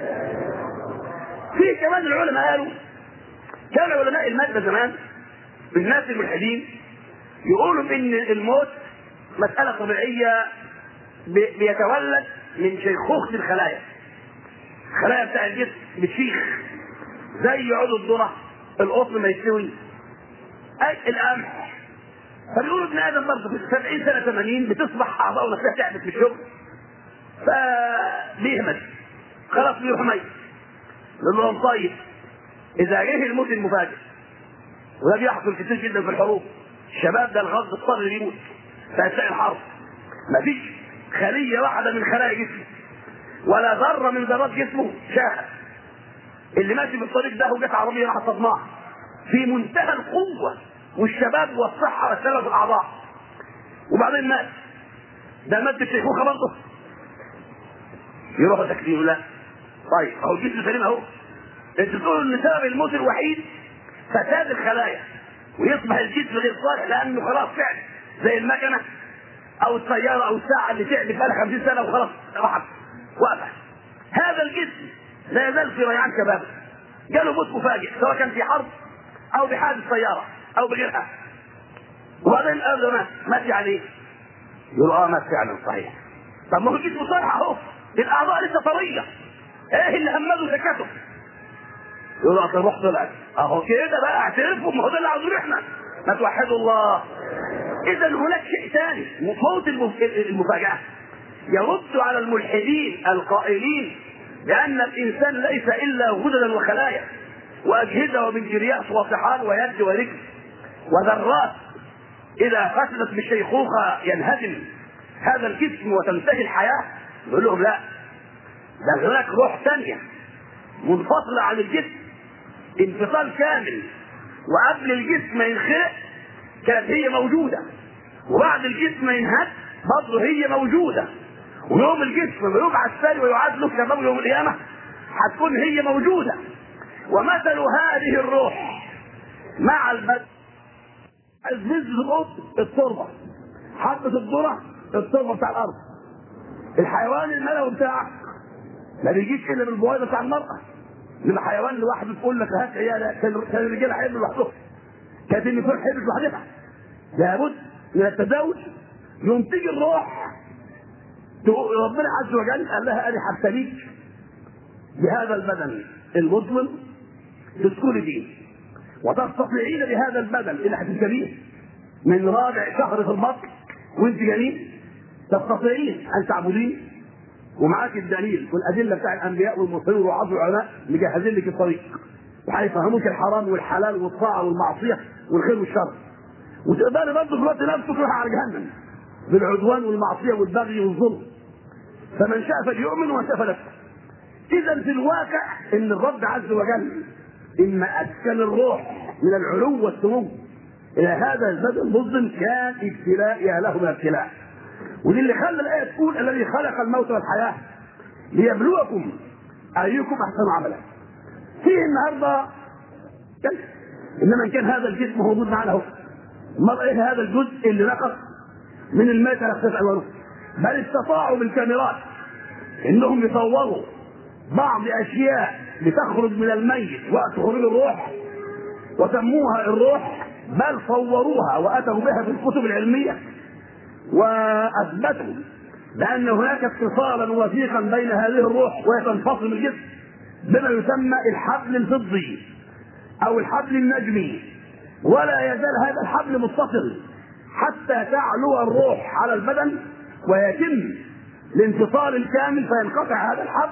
في كمان العلماء قالوا، كان علماء المادة زمان الناس الملحدين يقولوا ان الموت مسألة طبيعية بيتولد من شيخوخة الخلايا. الخلايا بتاع الجسم بتشيخ زي عود الذرة، القطن ما يستوي، القمح. فبيقولوا ابن ادم برضه في 70 سنة 80 بتصبح اعضاء نفسها تعبت في الشغل فبيهمد خلاص بيروح ميت. نقول لهم طيب اذا جه الموت المفاجئ، وده بيحصل كتير جدا في الحروب، الشباب ده الغض اضطر يموت في اثناء الحرب، مفيش خليه واحده من خلايا جسمه ولا ذره من ذرات جسمه شاهد. اللي ماشي في الطريق ده وجت عربيه راح صدماه في منتهى القوه والشباب والصحه والسلامه في الاعضاء، وبعدين مات. ده مات بالشيخوخه برضه، يروحوا تكفيره؟ لا. طيب اهو الجسم سليم اهو. انتوا بتقولوا ان سبب الموت الوحيد فساد الخلايا ويصبح الجسم غير صالح لانه خلاص تعب، زي المكنه او السياره او الساعه اللي تعبت بقى 50 سنه وخلاص راحت وقفت. هذا الجسم لا يزال في ريعان شبابه، جاله موت مفاجئ سواء كان في حرب او بحادث سياره او بغيرها، وبعدين قال مات يعني يقولوا مات فعلا صحيح. طب ما هو الجسم صالح اهو، الاعضاء لسه طريه، ايه اللي همده سكته؟ يقولوا اصل الروح طلعت اهو كده بقى اعترفوا، ما هو ده اللي عاوزينه احنا. ما توحدوا الله. اذا هناك شيء ثاني، موت المفاجاه يرد على الملحدين القائلين بان الانسان ليس الا غددا وخلايا واجهزه وبنكرياس وطحال ويد ورجل وذرات، اذا فسدت بالشيخوخه ينهدم هذا الجسم وتنتهي الحياه. نقول لهم لا، ده هناك روح ثانيه منفصله عن الجسم انفصال كامل، وقبل الجسم ما ينخلق كانت هي موجوده، وبعد الجسم ما ينهد برضه هي موجوده، ويوم الجسم ما يبعث ثاني ويعاد له كباب يوم القيامه هتكون هي موجوده. ومثل هذه الروح مع البدن الزز القطن التربه، حبه الذره التربه بتاع الارض. الحيوان المنوي بتاعك ما بيجيش الا بالبويضه بتاع المراه. لما حيوان لوحده تقول لك هات عيالك، كان الرجاله حيبلوا لوحدهم، كانت النساء حيبلوا لوحدها. لابد من التزاوج. يوم تيجي الروح ربنا عز وجل قال لها انا هبتليك بهذا البدن المظلم تسكني فيه، وتستطيعين بهذا البدن اللي هتسكنيه من رابع شهر في البطن وانت جنين، تستطيعين ان تعبدين، ومعاك الدليل والادله بتاع الانبياء والمرسلين والوعاظ والعلماء مجهزين لك الطريق، وهيفهموك الحرام والحلال والطاعه والمعصيه والخير والشر، وتقدري برضه في الوقت نفسه تروح على جهنم بالعدوان والمعصيه والبغي والظلم. فمن شاء فليؤمن ومن شاء فليكفر. اذا في الواقع ان الرب عز وجل اما اسكن الروح من العلو والسمو الى هذا البدن المظلم كان ابتلاء يا له من ابتلاء. ودي اللي خلى الايه تقول الذي خلق الموت والحياه ليبلوكم ايكم احسن عملا. فيه النهارده انما ان كان هذا الجسم موجود معنا اهو، امال ايه هذا الجزء اللي نقص من الميت على اختلاف الوانه؟ بل استطاعوا بالكاميرات انهم يصوروا بعض اشياء بتخرج من الميت وقت خروج الروح وسموها الروح، بل صوروها واتوا بها في الكتب العلميه واثبتوا بان هناك اتصالا وثيقا بين هذه الروح وهي تنفصل من الجسم بما يسمى الحبل الفضي او الحبل النجمي، ولا يزال هذا الحبل متصل حتى تعلو الروح على البدن ويتم الانفصال الكامل فينقطع هذا الحبل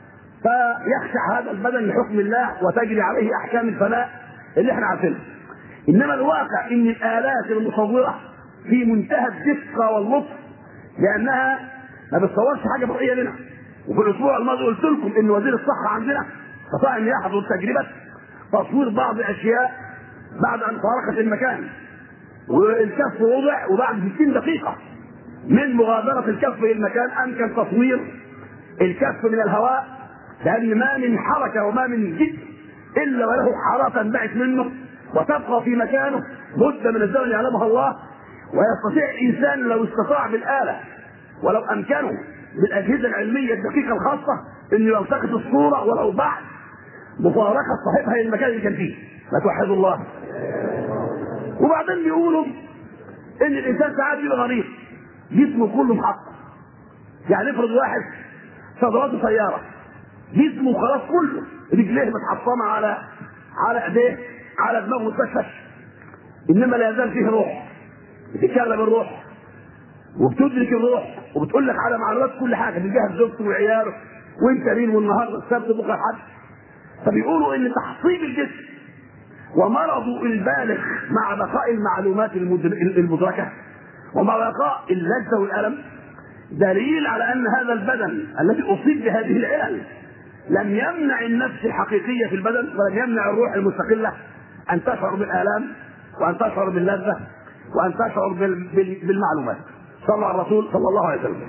فيخشع هذا البدن لحكم الله وتجري عليه احكام الفناء اللي احنا عارفينها. انما الواقع ان الالات المصوره في منتهى الدقه واللطف، لانها ما بتصورش حاجه مرئيه لنا. وفي الاسبوع الماضي قلت لكم ان وزير الصحه عندنا استطاع ان يحضر تجربه تصوير بعض الاشياء بعد ان فارقت المكان، والكف وضع وبعد 60 دقيقه من مغادره الكف الى المكان امكن تصوير الكف من الهواء، لان ما من حركه وما من جسم الا وله حراره تنبعث منه وتبقى في مكانه مده من الزمن يعلمها الله. ويستطيع الانسان لو استطاع بالاله ولو امكنه بالاجهزه العلميه الدقيقه الخاصه انه يلتقط الصوره ولو بعد مفارقه صاحبها للمكان اللي كان فيه. ما توحدوا الله. وبعدين بيقولوا ان الانسان ساعات بيبقى مريض جسمه كله محطم. يعني افرض واحد صدراته سياره، جسمه خلاص كله، رجليه متحطمه على ايديه، على دماغه متفشفش، انما لا يزال فيه روح، بتتكلم الروح وبتدرك الروح وبتقول لك على معلومات كل حاجه من جهه زوجته وعياله وانت مين والنهارده السبت بكره الحد. فبيقولوا ان تحصيب الجسم ومرضه البالغ مع بقاء المعلومات المدركه ومع بقاء اللذه والالم دليل على ان هذا البدن الذي اصيب بهذه العلل لم يمنع النفس الحقيقيه في البدن ولم يمنع الروح المستقله ان تشعر بالالام وان تشعر باللذه وان تشعر بالمعلومات. صلى على الرسول صلى الله عليه وسلم.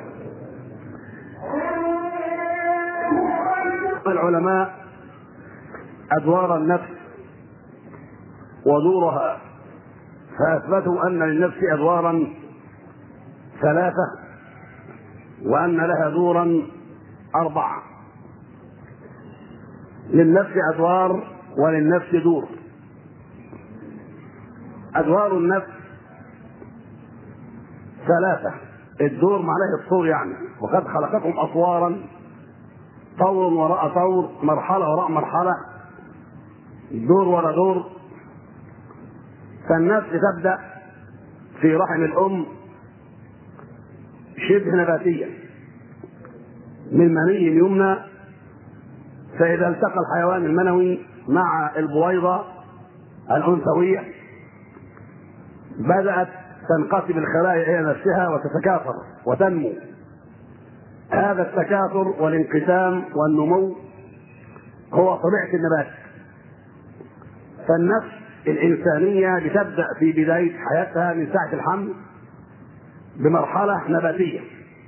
العلماء ادوار النفس ودورها، فاثبتوا ان للنفس ادوارا ثلاثه وان لها دورا اربعه. للنفس ادوار وللنفس دور. ادوار النفس ثلاثه، الدور معناه الطور يعني، وقد خلقكم اطوارا طور وراء طور، مرحله وراء مرحله، دور وراء دور. فالنفس تبدا في رحم الام شبه نباتيه من مني يمنى، فاذا التقى الحيوان المنوي مع البويضه الانثويه بدات تنقسم الخلايا الى نفسها وتتكاثر وتنمو. هذا التكاثر والانقسام والنمو هو طبيعه النبات. فالنفس الانسانيه بتبدا في بدايه حياتها من ساعه الحمل بمرحله نباتيه،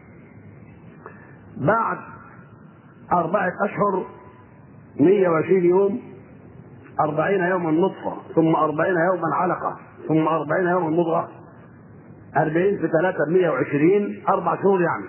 بعد 4 أشهر 120 يوم 40 يوما نطفه، ثم 40 يوما علقه، ثم 40 يوما مضغه، 40 في 3 120، 4 شهور يعني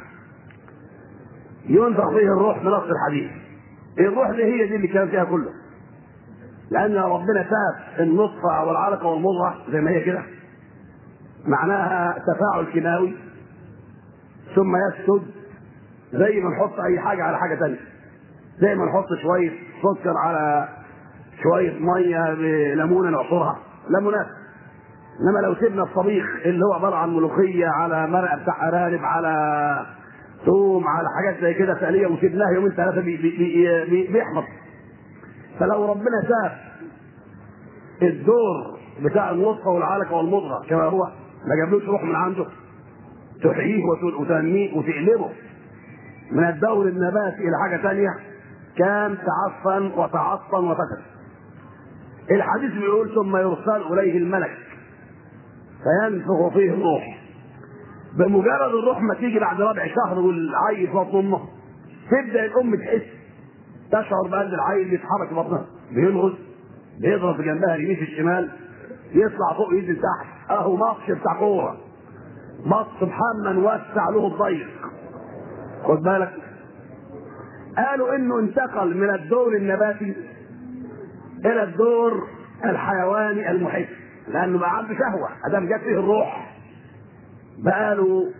ينفخ فيه الروح بنص الحديث. الروح دي هي دي اللي كان فيها كله، لأن ربنا ساب النطفة والعلقة والمضغة زي ما هي كده، معناها تفاعل كيماوي، ثم يسكت زي ما نحط أي حاجة على حاجة تانية، زي ما نحط شوية سكر على شوية مية بليمونة نعصرها ليمونات. إنما لو سيبنا الطبيخ اللي هو عبارة عن ملوخية على مرقة بتاع أرانب على ثوم على حاجات زي كده تقلية وسيبناها يومين 3 بيحمض. فلو ربنا ساب الدور بتاع النطفه والعلقه والمضغه كما هو، ما جابلوش روح من عنده تحييه وتنميه وتقلبه من الدور النباتي الى حاجه ثانيه، كان تعفن وتعطن وفسد. الحديث بيقول ثم يرسل اليه الملك فينفخ فيه الروح. بمجرد الروح ما تيجي بعد 4 شهر والعيل في بطن امه، تبدا الام تحس تشعر بان العيل بيتحرك في بطنها، بينغز، بيضرب في جنبها اليمين في الشمال، يطلع فوق ينزل تحت، اهو ماتش بتاع كوره، ماتش محمد وسع له الضيق. خد بالك، قالوا انه انتقل من الدور النباتي الى الدور الحيواني المحس، لانه بقى عنده شهوه، ادام جت فيه الروح بقى له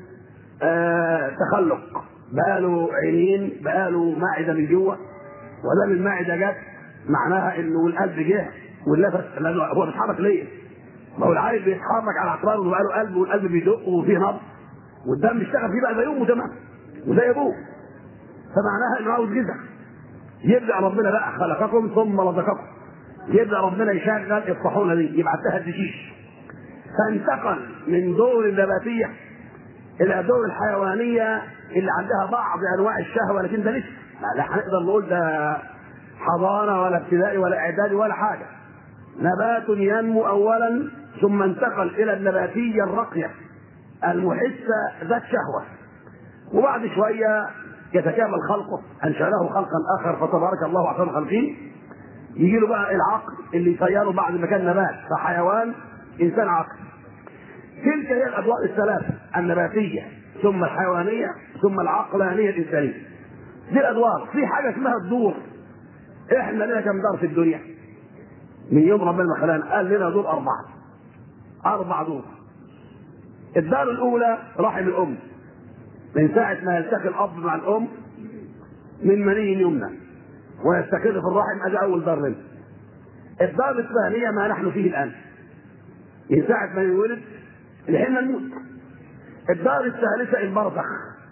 تخلق، بقى له عينين، بقى له معده من جوه، ودام المعده جت معناها انه القلب جه والنفس، لانه هو بيتحرك ليه؟ ما هو العيل بيتحرك على اعتبار انه بقى له قلب والقلب بيدق وفيه نبض والدم بيشتغل فيه بقى زي امه تمام وزي ابوه، فمعناها انه عاوز غذاء. يبدا ربنا بقى خلقكم ثم رزقكم، يبدا ربنا يشغل الطحونه دي يبعتها الدشيش، فانتقل من دور النباتيه الى دور الحيوانيه اللي عندها بعض انواع الشهوه، لكن ده لسه لا هنقدر نقول ده حضانه ولا ابتدائي ولا اعدادي ولا حاجه. نبات ينمو اولا ثم انتقل الى النباتيه الراقيه المحسه ذات شهوه، وبعد شويه يتكامل خلقه، انشأناه خلقا اخر فتبارك الله احسن الخالقين. يجي له بقى العقل اللي يطيره بعد ما كان نبات فحيوان انسان عقل. تلك هي الادوار الثلاثه، النباتيه ثم الحيوانيه ثم العقلانيه الانسانيه. دي الادوار. في حاجه اسمها الدور. احنا لنا كم دار في الدنيا؟ من يوم ربنا ما خلقنا قال لنا دور 4 دور. الدار الاولى رحم الام، من ساعه ما يلتقي الاب مع الام من مني يمنى ويستقر في الرحم، ادي اول دار لنا. الدار الثانيه ما نحن فيه الان، من ساعه ما يولد لحين الموت. الدار الثالثه البرزخ،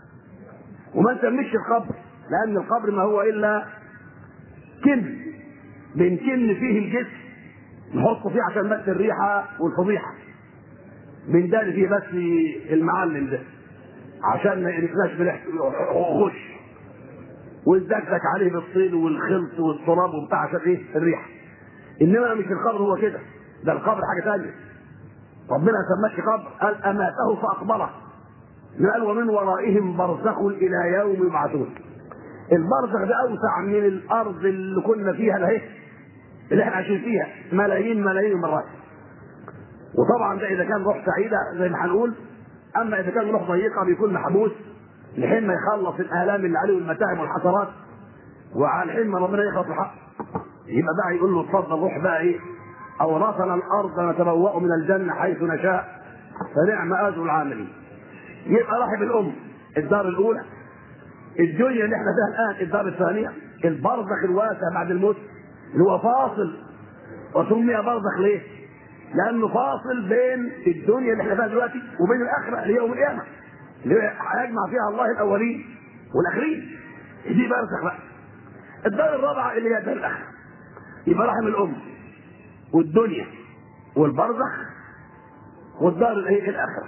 وما نسميش القبر لان القبر ما هو الا كن، بنكن فيه الجسم نحطه فيه عشان بس الريحه والفضيحه، بنداري فيه بس المعلم ده عشان ما يقرفناش بريحته وخش ويزدكزك عليه بالطين والخلط والتراب وبتاع عشان ايه؟ الريحه. انما مش القبر هو كده، ده القبر حاجه ثانيه. ربنا ما سماش قبر، قال اماته فاقبره، قال ومن ورائهم برزخ الى يوم يبعثون. البرزخ ده اوسع من الارض اللي كنا فيها ده اللي احنا عايشين فيها ملايين المرات. وطبعا ده اذا كان روح سعيده زي ما هنقول، اما اذا كان روح ضيقه بيكون محبوس لحين ما يخلص الالام اللي عليه والمتاعب والحسرات، وعلى حين ما ربنا يخلص الحق يبقى بقى يقول له اتفضل روح بقى ايه؟ اورثنا الارض نتبوأ من الجنه حيث نشاء فنعم اجر العاملين. يبقى رحم الام الدار الاولى، الدنيا اللي احنا فيها الان الدار الثانيه، البرزخ الواسع بعد الموت اللي هو فاصل. وسمي برزخ ليه؟ لانه فاصل بين الدنيا اللي احنا فيها دلوقتي وبين الاخره اللي هي يوم القيامه، اللي هيجمع فيها الله الاولين والاخرين. دي برزخ بقى. الدار الرابعه اللي هي دار الاخره. يبقى رحم الام والدنيا والبرزخ والدار الاخره.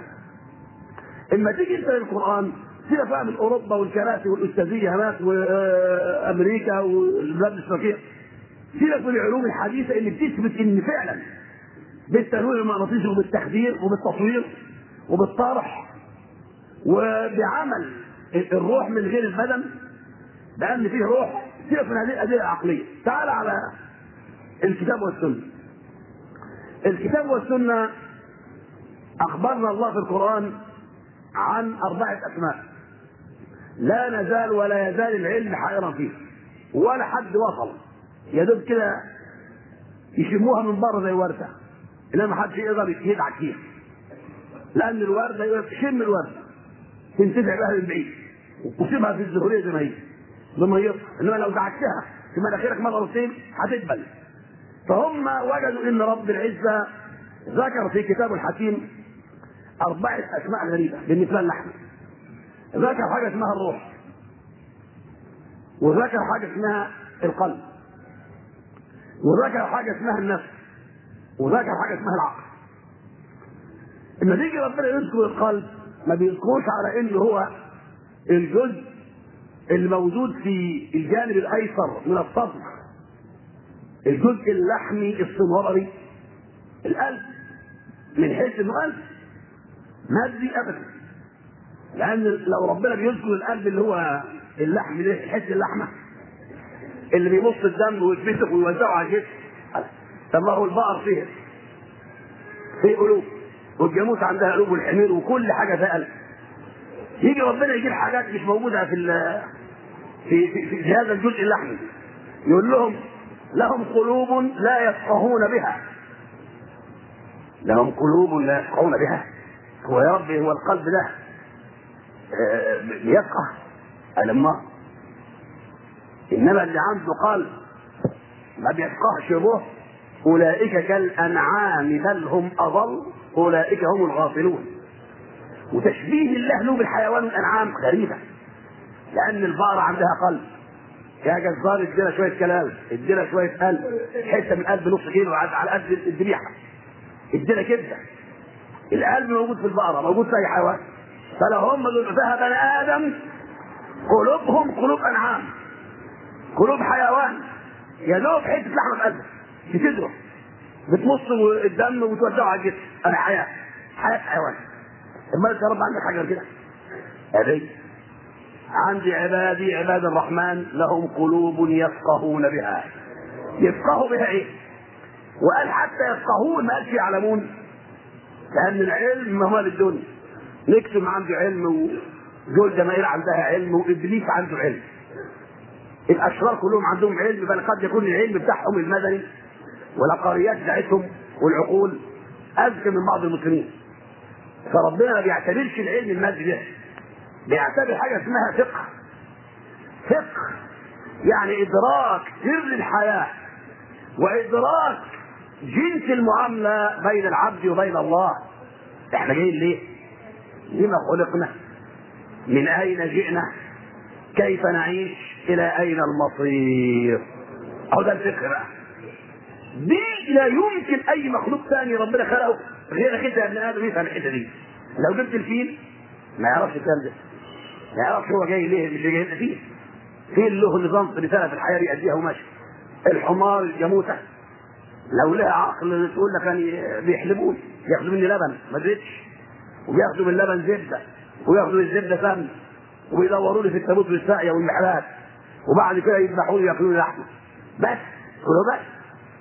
اما تيجي انت للقران سيبك بقى من اوروبا والكراسي والاستاذيه هناك وامريكا والبلاد الشرقيه، سيبك من العلوم الحديثه اللي بتثبت ان فعلا بالتنوير المغناطيسي وبالتخدير وبالتصوير وبالطرح وبعمل الروح من غير البدن، لان فيه روح. سيبك من هذه الادله العقليه، تعال على الكتاب والسنه. الكتاب والسنه اخبرنا الله في القران عن 4 اسماء لا نزال ولا يزال العلم حائرا فيه، ولا حد وصل، يا دوب كده يشموها من بره زي ورده، انما ما حدش يقدر يدعك فيها، لان الورده يقول شم الورده تنتفع بها من بعيد وسيبها في الزهريه زي ما هي بميتها، انما لو دعكتها في مناخيرك مره واتنين هتدبل. فهم وجدوا ان رب العزه ذكر في كتابه الحكيم 4 اسماء غريبه بالنسبه لنا احنا. ذكر حاجه اسمها الروح، وذكر حاجه اسمها القلب، وذكر حاجه اسمها النفس، وذكر حاجه اسمها العقل. لما بيجي ربنا يذكر القلب ما بيذكرش على انه هو الجزء الموجود في الجانب الايسر من الصدر، الجزء اللحمي الصنوبري، القلب، من حيث انه قلب مادي ابدا. لان لو ربنا بيذكر القلب اللي هو اللحم ده، حس اللحمه اللي بيمص الدم ويثبته ويوزعه على الجسم، طب ما هو البقر فيه قلوب، والجاموس عندها قلوب، والحمير وكل حاجه فيها قلب. يجي ربنا يجيب حاجات مش موجوده في هذا الجزء اللحمي، يقول لهم لهم قلوب لا يفقهون بها. لهم قلوب لا يفقهون بها. هو يا رب هو القلب ده يفقه؟ ألما إنما اللي عنده قلب ما بيفقهش به أولئك كالأنعام بل هم أضل أولئك هم الغافلون. وتشبيه الله له بالحيوان والأنعام غريبة، لأن البقرة عندها قلب، يا جزار ادينا شوية كلام، ادينا شوية قلب، حتة من قلب نص كيلو على قد الذبيحة، ادينا كده. القلب موجود في البقرة، موجود في أي حيوان. فلو هم دول فيها بني آدم قلوبهم قلوب أنعام، قلوب حيوان، يا دوب حتة لحمة في قلبك بتدرس بتمص الدم وتوزعه على الجسم. أنا حياة حيوان. الملك يا رب عندك حاجة كده؟ أبي عندي عبادي عباد الرحمن لهم قلوب يفقهون بها. يفقهوا بها ايه؟ وقال حتى يفقهون، ما قالش يعلمون، لأن العلم ما هو للدنيا. نكتم عنده علم، وجول جماهير عندها علم، وإبليس عنده علم، الاشرار كلهم عندهم علم، بل قد يكون العلم بتاعهم المدني والعقاريات بتاعتهم والعقول اذكى من بعض المسلمين. فربنا ما بيعتبرش العلم المادي ده، بيعتبر حاجه اسمها فقه. فقه يعني ادراك سر الحياه وادراك جنس المعامله بين العبد وبين الله. احنا جايين ليه؟ لما خلقنا؟ من اين جئنا؟ كيف نعيش؟ الى اين المصير؟ اهو ده الفقه بقى. دي لا يمكن اي مخلوق ثاني ربنا خلقه غيرك انت يا ابن ادم يفهم الحته دي. لو جبت الفيل ما يعرفش الكلام ده، ما يعرفش هو جاي ليه، مش جاي فيه. فيل له نظام رساله في الحياه بيأديها وماشي. الحمار الجاموسه لو لها عقل تقول لك يعني بيحلبوني، ياخذوا مني لبن ما زدتش، وبياخذوا من اللبن زبده، وياخذوا الزبده سمن، وبيدوروا لي في التابوت والساقيه والمحلات، وبعد كده يذبحوا لي ياكلوا لي لحمه بس. كله بس.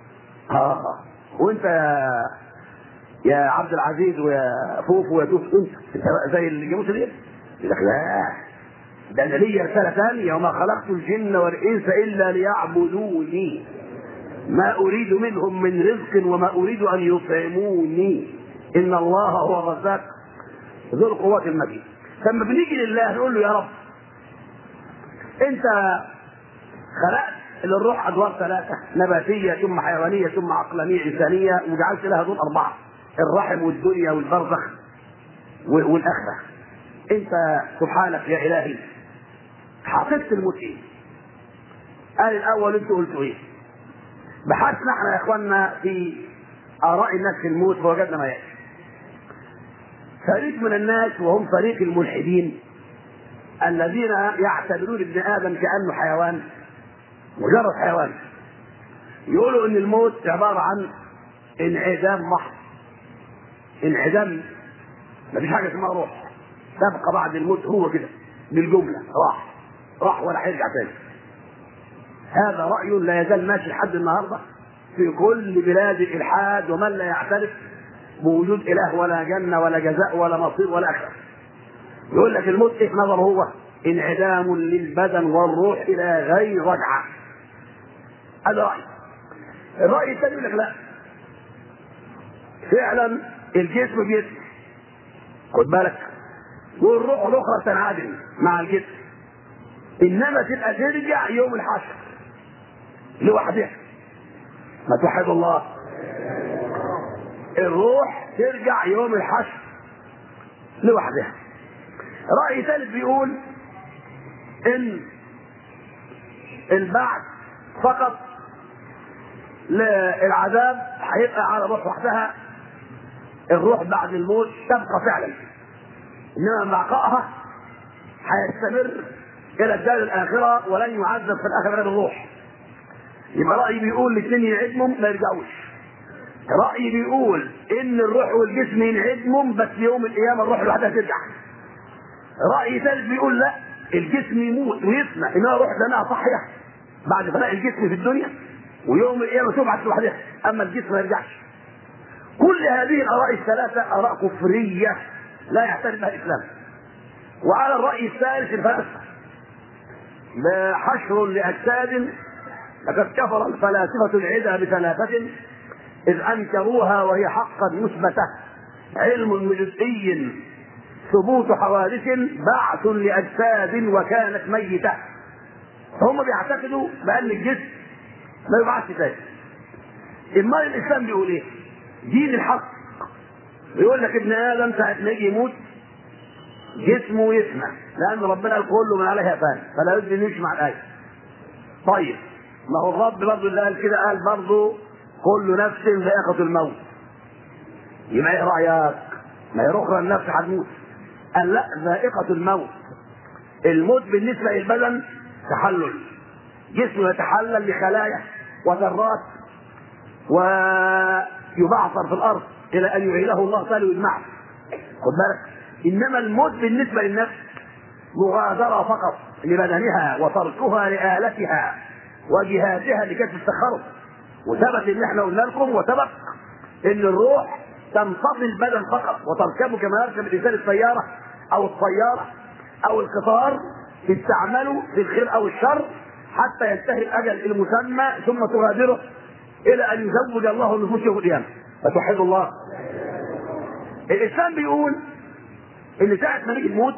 وانت يا عبد العزيز ويا فوفو ويا توف انت زي الجاموسه دي؟ يقول لك لا، ده انا ليا رساله ثانيه، وما خلقت الجن والانس الا ليعبدوني ما اريد منهم من رزق وما اريد ان يطعموني ان الله هو الرزاق ذو القوات المتين. لما بنيجي لله نقول له يا رب انت خلقت للروح ادوار ثلاثه، نباتيه ثم حيوانيه ثم عقلانيه انسانيه، وجعلت لها دور اربعه: الرحم والدنيا والبرزخ والاخره. انت سبحانك يا الهي حققت الموت ايه؟ قال الاول انتوا قلتوا ايه؟ بحثنا احنا يا اخواننا في اراء الناس في الموت فوجدنا ما ياتي. فريق من الناس وهم فريق الملحدين الذين يعتبرون ابن ادم كانه حيوان، مجرد حيوان، يقولوا ان الموت عباره عن انعدام محض، انعدام، مفيش حاجه اسمها روح، تبقى بعد الموت هو كده بالجمله، راح ولا هيرجع تاني. هذا راي لا يزال ماشي لحد النهارده في كل بلاد الالحاد، ومن لا يعترف بوجود اله ولا جنه ولا جزاء ولا مصير ولا اخره. يقول لك الموت ايه نظره هو؟ انعدام للبدن والروح الى غير رجعه. هذا راي. الراي الثاني يقول لك لا، فعلا الجسم بيسمع، خد بالك، والروح الاخرى تنعدم مع الجسم، انما تبقى ترجع يوم الحشر لوحدها. ما توحد الله، الروح ترجع يوم الحشر لوحدها. رأي ثالث بيقول ان البعث فقط للعذاب هيبقى على روح وحدها، الروح بعد الموت تبقى فعلا، انما بقائها هيستمر الى الدار الاخره ولن يعذب في الاخره غير الروح. يبقى رايي بيقول الاثنين ينعدموا ما يرجعوش. رايي بيقول ان الروح والجسم ينعدموا بس يوم القيامه الروح لوحدها ترجع. راي ثالث بيقول لا، الجسم يموت ويفنى انها روح لانها صحيه بعد فناء الجسم في الدنيا، ويوم القيامه تبعث لوحدها، اما الجسم ما يرجعش. كل هذه الاراء الثلاثه اراء كفريه لا يعترف بها الاسلام. وعلى الراي الثالث الفلاسفه حشر لاجساد، لقد كفر الفلاسفه العدا بثلاثه اذ انكروها وهي حقا مثبته: علم بجزئي، ثبوت حوادث، بعث لاجساد وكانت ميته. هم بيعتقدوا بان الجسم ما يبعثش تاني. اما الاسلام بيقول ايه؟ دين الحق بيقول لك ابن ادم ساعه ما يجي يموت جسمه يفنى، لان ربنا قال كله من عليها فان، فلا يجب ان يمشي مع الايه. طيب ما هو الرب برضه اللي قال كده قال برضه كل نفس ذائقه الموت. يبقى ايه رايك؟ ما هي اخرى النفس هتموت. قال لا، ذائقه الموت. الموت بالنسبه للبدن تحلل، جسمه يتحلل لخلايا وذرات ويبعثر في الارض الى ان يعيده الله تعالى ويجمعه، خد بالك. انما الموت بالنسبه للنفس مغادره فقط لبدنها وتركها لآلتها وجهازها لكشف التخرج. وثبت ان احنا قلنا لكم وسبق ان الروح تمتص البدن فقط وتركبه كما يركب الانسان السياره او الطياره او القطار، تستعمله في الخير او الشر حتى ينتهي الاجل المسمى ثم تغادره الى ان يزوج الله النفوس يوم القيامه. فتوحدوا الله. الاسلام بيقول ان ساعه ما نيجي نموت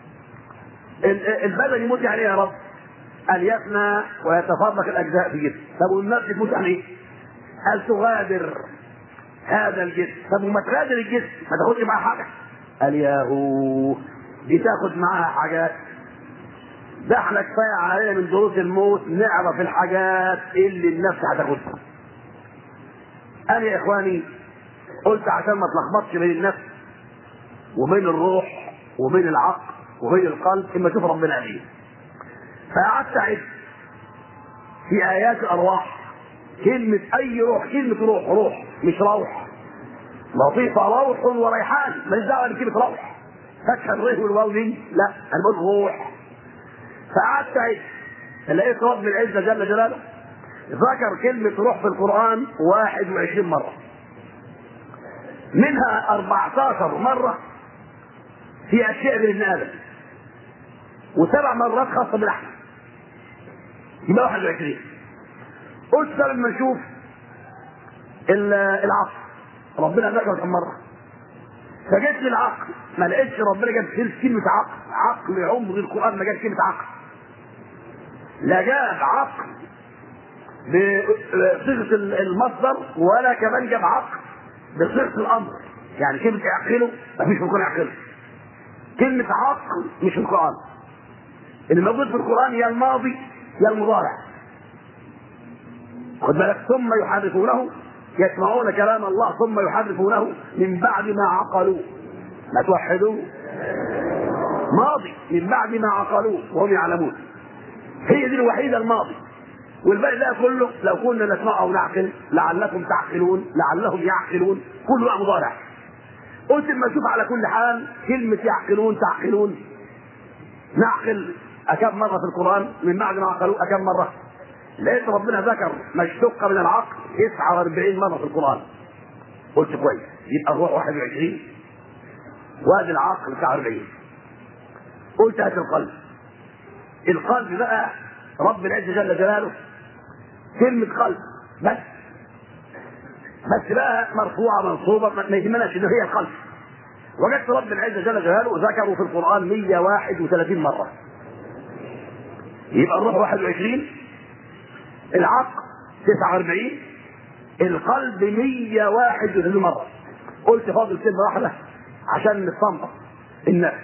البدن يموت. يعني ايه يا رب؟ ان يفنى ويتفرق الاجزاء في جسم. طب والنفس تموت يعني ايه؟ قال تغادر هذا الجسم. طب وما تغادر الجسم ما تاخدش معاه حاجه؟ قال ياهو دي تاخد معاها حاجات. ده احنا كفايه علينا من دروس الموت نعرف الحاجات اللي النفس هتاخدها. انا يا اخواني قلت عشان ما تلخبطش بين النفس وبين الروح وبين العقل وبين القلب اما تشوف ربنا عليه. فقعدت اعد في ايات الارواح كلمه اي روح، كلمه روح مش روح. لطيفه روح وريحان، ماليش دعوه بكلمه روح فتح الره والواو دي، لا انا بقول روح. فقعدت اعد لقيت رب العزه جل جلاله ذكر كلمه روح في القران 21 مره، منها 14 مره في اشياء لابن ادم و7 مرات خاصه بالاحد، يبقى 21. قلت قبل ما نشوف العقل ربنا ذكره كم مره، فجيت للعقل ما لقيتش ربنا جاب كلمه عقل عمر القران ما جاب كلمه عقل، لا جاب عقل بصيغه المصدر ولا كمان جاب عقل بصيغه الامر. يعني كلمه يعقله ما فيش في القران يعقله. كلمه عقل مش في القران، اللي موجود في القران يا الماضي يا المضارع. خد بالك، ثم يحرفونه يسمعون كلام الله ثم يحرفونه من بعد ما عقلوه. ما توحدوه ماضي من بعد ما عقلوه وهم يعلمون. هي دي الوحيده الماضي، والباقي ده كله لو كنا نسمع او نعقل لعلكم تعقلون لعلهم يعقلون كله بقى مضارع. قلت اما اشوف على كل حال كلمه يعقلون تعقلون نعقل اكم مره في القران من بعد ما عقلوه اكم مره. لقيت ربنا ذكر ما اشتق من العقل 49 مره في القران. قلت كويس، يبقى الروح 21 وادي العقل 49. قلت هات القلب بقى رب العزه جل جلاله كلمه قلب بس بقى مرفوعه منصوبه ما يهمناش ان هي القلب. وجدت رب العزه جل جلاله ذكره في القران 131 مره، يبقى الروح 21 العقل 49 القلب 131 مره. قلت فاضل كلمه واحده عشان نستنبط النفس.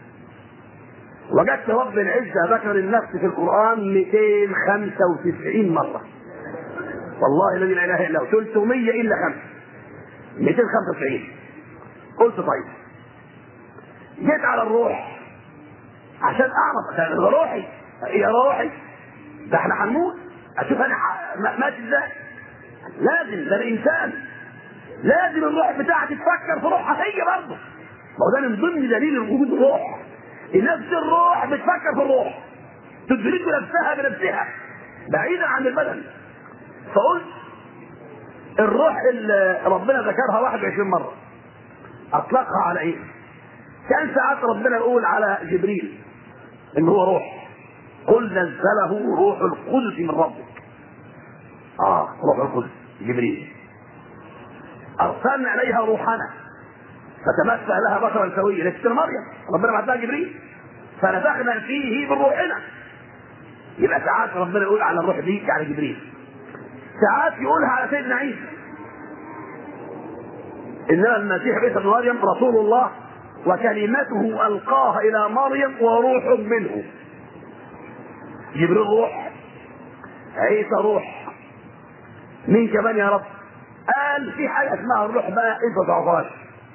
وجدت رب العزه ذكر النفس في القران 295 مره، والله الذي لا اله الا هو 300 الا 5 295. قلت طيب جيت على الروح عشان اعرف ده روحي يا روحي ده احنا هنموت اشوف انا مات ازاي. لازم ده الانسان لازم الروح بتاعتي تفكر في روحها هي برضه، ما هو ده من ضمن دليل وجود الروح. نفس الروح بتفكر في الروح تدرك نفسها بنفسها بعيدا عن البدن. فقلت الروح اللي ربنا ذكرها 21 مره اطلقها على ايه؟ كان ساعات ربنا يقول على جبريل ان هو روح، قل نزله روح القدس من ربك. روح القدس جبريل. ارسلنا اليها روحنا فتمثل لها بشرا سويا لست مريم، ربنا بعت لها جبريل فنفخنا فيه من روحنا. يبقى ساعات ربنا يقول على الروح دي على جبريل، ساعات يقولها على سيدنا عيسى انما المسيح عيسى بن مريم رسول الله وكلمته القاها الى مريم وروح منه. جبريل روح، عيسى روح، مين كمان يا رب؟ قال في حاجه اسمها الروح بقى انت تعرفهاش،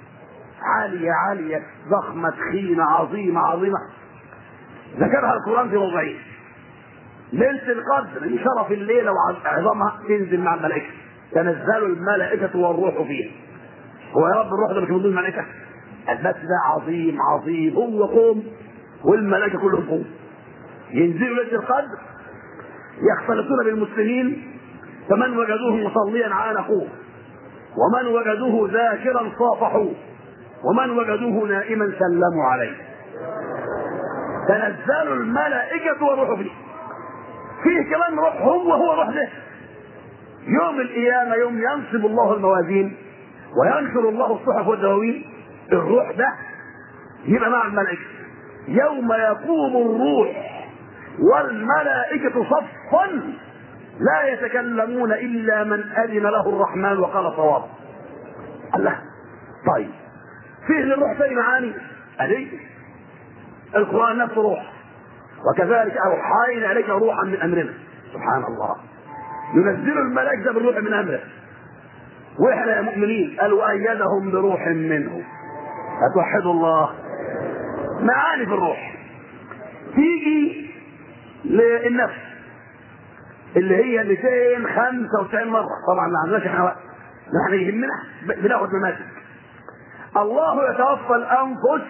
عاليه ضخمه تخينه عظيمه ذكرها القران في موضعين. ليله القدر لشرف الليله وعظمها تنزل مع الملائكه، تنزل الملائكه والروح فيها. هو يا رب الروح ده مش من ضمن الملائكه؟ البث ده عظيم هو قوم والملائكه كلهم قوم. ينزلوا ليله القدر يختلطون بالمسلمين، فمن وجدوه مصليا عانقوه، ومن وجدوه ذاكرا صافحوه، ومن وجدوه نائما سلموا عليه. تنزل الملائكه والروح فيه. فيه كمان روح هو روح ده. يوم القيامة يوم ينصب الله الموازين وينشر الله الصحف والدواوين، الروح ده يبقى مع الملائكة يوم يقوم الروح والملائكة صفا لا يتكلمون إلا من أذن له الرحمن وقال صواب. الله. طيب فيه للروح ثاني معاني أدي القرآن نفسه روح، وكذلك أوحينا إليك روحا من أمرنا. سبحان الله، ينزل الملائكة بالروح من أمره، وإحنا يا مؤمنين قالوا أيدهم بروح منه. أتوحدوا الله. معاني في الروح تيجي للنفس اللي هي 295 مرة. طبعا ما عندناش احنا وقت، نحن يهمنا بناخد نماذج. الله يتوفى الأنفس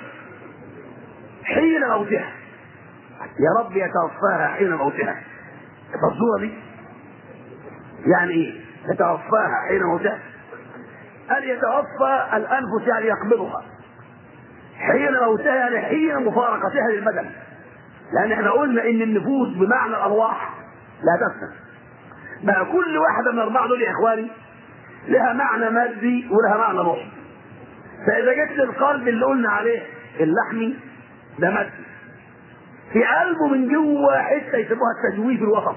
حين موتها. يا رب يتوفاها حين موتها. الصورة دي يعني ايه؟ يتوفاها حين موتها. أن يتوفى الأنفس يعني يقبضها، حين موتها يعني حين مفارقتها للبدن، لأن احنا قلنا إن النفوس بمعنى الأرواح لا تفنى. بقى كل واحدة من الأربعة دول يا إخواني لها معنى مادي ولها معنى روحي. فإذا جت للقلب اللي قلنا عليه اللحمي ده مادي، في قلبه من جوه حتة يسموها التجويف الوسط.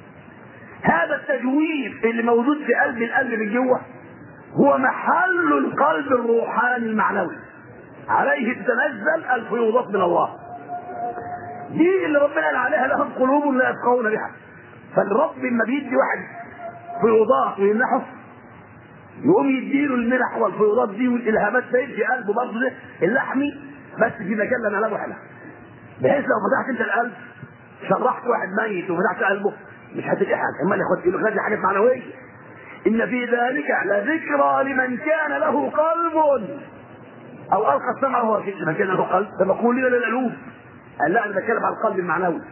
هذا التجويف اللي موجود في قلب القلب من جوه هو محل القلب الروحاني المعنوي، عليه تتنزل الفيوضات من الله. دي اللي ربنا قال عليها لهم قلوب لا يفقهون بها. فالرب لما بيدي واحد فيوضات ويمنحه يقوم يديله المنح والفيوضات دي والالهامات دي في قلبه برضه ده اللحمي، بس في مكان لا نعلمه احنا، بحيث لو فتحت انت القلب شرحت واحد ميت وفتحت قلبه مش هتلاقي حاجه. امال ياخد له حاجات معنويه. ان في ذلك لذكرى لمن كان له قلب او القى السمع وهو شيء. من كان له قلب فبقول لنا للقلوب. قال لا انا بتكلم عن القلب المعنوي.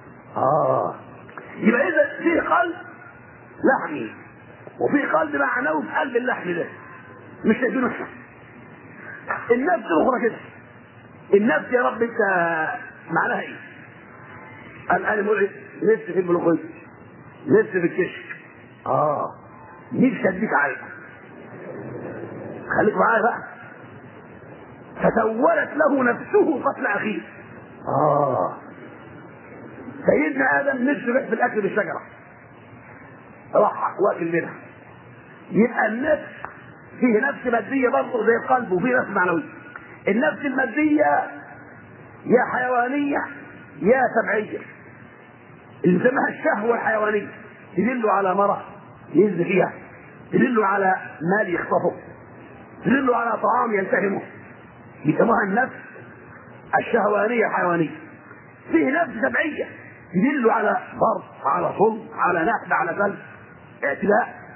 يبقى اذا في قلب لحمي وفي قلب معنوي في قلب اللحم ده مش شايفينه احنا. النفس الاخرى كده، النفس يا رب انت معناها ايه؟ قال انا بقول نفسي في الملوخيه، نفسي في الكشك، نفسي اديك عايز، خليك معايا بقى. فسولت له نفسه قتل اخيه. سيدنا ادم نفسه في الاكل بالشجره راح واكل منها. يبقى النفس فيه نفس ماديه برضه زي القلب، وفيه نفس معنويه. النفس الماديه يا حيوانيه يا سبعيه، اللي بنسميها الشهوه الحيوانيه، تدل على مرض ينزل فيها، تدل على مال يخطفه، تدل على طعام يلتهمه، يسموها النفس الشهوانيه الحيوانيه. فيه نفس سبعيه تدل على ضرب، على ظلم، على نهب، على سلب، اعتداء.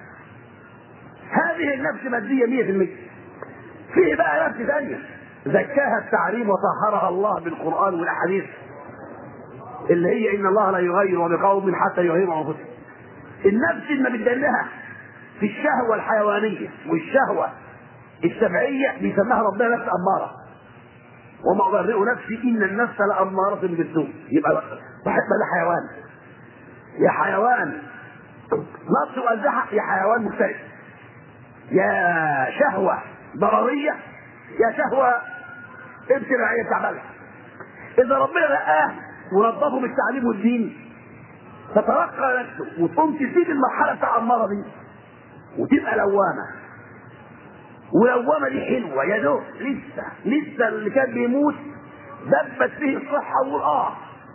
هذه النفس ماديه 100%. فيه بقى نفس ثانيه زكاها التعليم وطهرها الله بالقران والاحاديث، اللي هي ان الله لا يغير بقوم حتى يغيروا انفسهم. النفس اللي بتدلها في الشهوه الحيوانيه والشهوه السبعيه بيسماها ربنا نفس اماره، وما ابرئ نفسي ان النفس لاماره بالسوء. يبقى صاحب ده حيوان، يا حيوان نفس وازحه، يا حيوان مختلف، يا شهوه ضرريه يا شهوه ابتلاعيه تعبانه. اذا ربنا لقاه ونظفه بالتعليم والدين تترقى نفسه وتقوم تسيب المرحله بتاع الاماره دي وتبقى لوامه. ولوامه دي حلوه يا دوب لسه اللي كان بيموت دبت فيه الصحه ويقول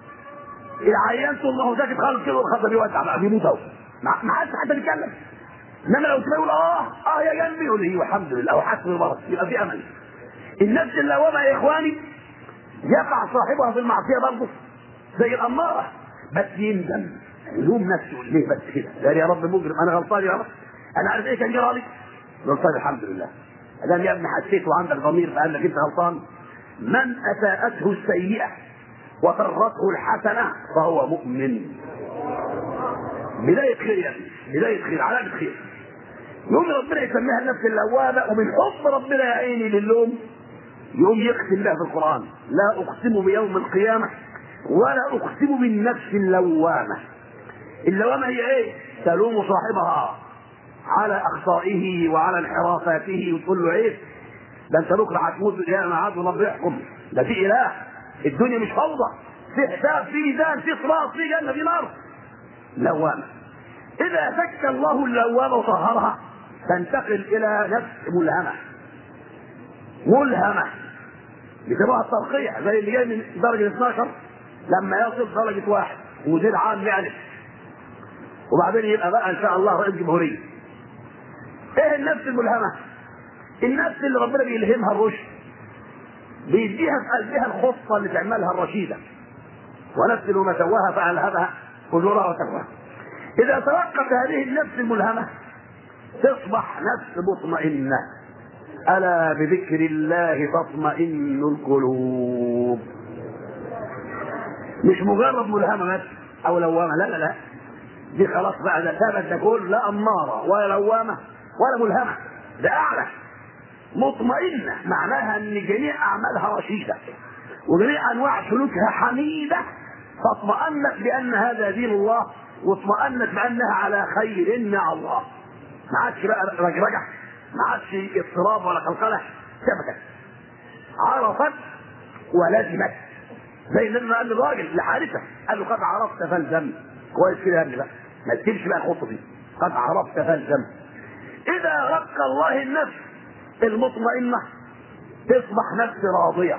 العيان طول ما هو ساكت خالص كده والخطه بيوسع بقى بيموت اهو، ما حدش حتى بيتكلم. انما لو تقول يا قلبي يقول ايوه الحمد لله وحسن المرض، يبقى في امل. النفس اللوامه يا اخواني يقع صاحبها في المعصيه برضه زي الاماره، بس يندم يلوم نفسه ليه بس كده؟ يا رب مجرم، انا غلطان يا رب، انا عارف ايه كان جرى لي. غلطان الحمد لله. ادام يا ابني حسيت وعندك ضمير فقال لك انت غلطان. من اساءته السيئه وسرته الحسنه فهو مؤمن. بدايه خير يا ابني، بدايه خير، علامه خير. يوم ربنا يسميها النفس اللوامه، ومن حب ربنا يا عيني للوم يوم يقسم بها في القران: لا اقسم بيوم القيامه ولا اقسم بالنفس اللوامه. اللوامه هي ايه؟ تلوم صاحبها على اخطائه وعلى انحرافاته وتقول له عيب، ده انت بكره هتموت يا معاد ورب يحكم، ده في اله، الدنيا مش فوضى، في حساب، في ميزان، في صراط، في جنه، في نار. لوامه. اذا فك الله اللوامه وطهرها تنتقل الى نفس ملهمه. ملهمه بيسموها الترقيه، زي اللي جاي من درجه 12 لما يصل درجه 1 مدير عام يعرف، وبعدين يبقى بقى ان شاء الله رئيس جمهوريه. ايه النفس الملهمه؟ النفس اللي ربنا بيلهمها الرشد، بيديها في قلبها الخطه اللي تعملها الرشيده، ونفس ما سواها فالهمها فجورها وتقواها. اذا توقفت هذه النفس الملهمه تصبح نفس مطمئنه. الا بذكر الله تطمئن القلوب. مش مجرد ملهمه بس او لوامه، لا لا لا، دي خلاص بقى، ده ثبت تقول لا اماره ولا لوامه ولا ملهمه، ده اعلى. مطمئنه معناها ان جميع اعمالها رشيده وجميع انواع سلوكها حميده، فاطمأنت بان هذا دين الله، واطمأنت بانها على خير مع الله. ما عادش بقى رجرجه، ما عادش اضطراب ولا قلقله، ثبتت عرفت ولزمت. زي النبي قال للراجل لحارثه، قال له قد عرفت فالزم. كويس كده يا ابني بقى، ما تسيبش بقى الخطه دي، قد عرفت فالزم. اذا رق الله النفس المطمئنه تصبح نفس راضيه،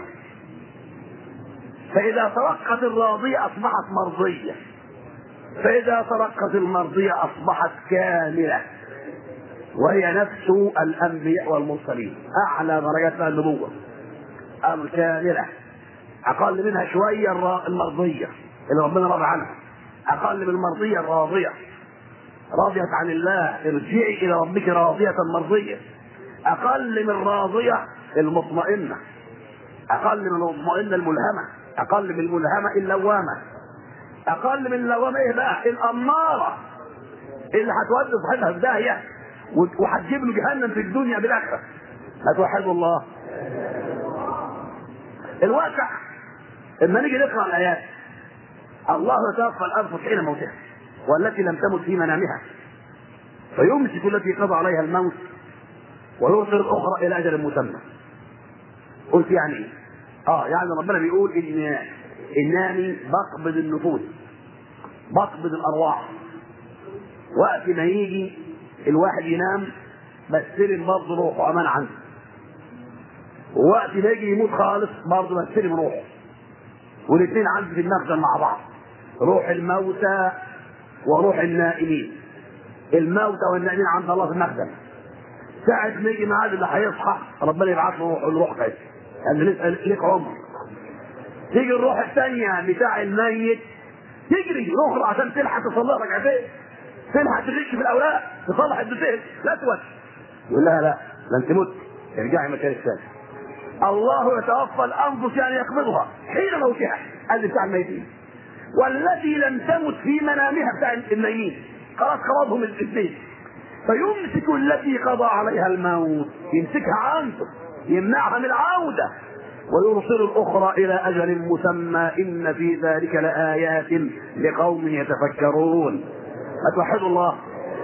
فاذا ترقت الراضيه اصبحت مرضيه، فاذا ترقت المرضيه اصبحت كامله، وهي نفس الانبياء والمرسلين، اعلى درجاتها النبوه الكامله. اقل منها شويه المرضيه اللي ربنا رضى عنها، اقل من المرضيه الراضيه، راضيه عن الله، ارجعي الى ربك راضيه مرضيه. اقل من راضيه المطمئنه، اقل من المطمئنه الملهمه، اقل من الملهمه اللوامه، اقل من اللوامه ايه بقى؟ الاماره اللي هتودي صاحبها في داهيه وهتجيب له جهنم في الدنيا بالاخره. هتوحدوا الله. الواقع لما نيجي نقرا الايات، الله يتوفى الانفس حين موتها والتي لم تمت في منامها فيمسك التي قضى عليها الموت ويرسل الاخرى الى اجل مسمى. قلت يعني ايه؟ يعني ربنا بيقول انني بقبض النفوس، بقبض الارواح، وقت ما يجي الواحد ينام بستلم برضه روحه امان عنه، ووقت ما يجي يموت خالص برضه بستلم روحه، والاثنين عندي في المخزن مع بعض، روح الموتى وروح النائمين. الموتى والنائمين عند الله في المخزن. ساعة ما يجي ميعاد اللي هيصحى ربنا يبعث له الروح كده، اللي لك عمر. تيجي الروح الثانية بتاع الميت تجري اخرى عشان تلحق تصلي ركعتين، تلحق تغش في الاوراق، تصلح الدسين لا توت. يقول لها لا، ده انت مت، ارجعي مكانك ثاني. الله يتوفى الانفس يعني يقبضها حين موتها، قال بتاع الميتين، والتي لم تمت في منامها بتاع النايمين، خلاص قبضهم الاثنين. فيمسك التي قضى عليها الموت، يمسكها عنده يمنعها من العوده، ويرسل الاخرى الى اجل مسمى، ان في ذلك لايات لقوم يتفكرون. اتوحدوا الله.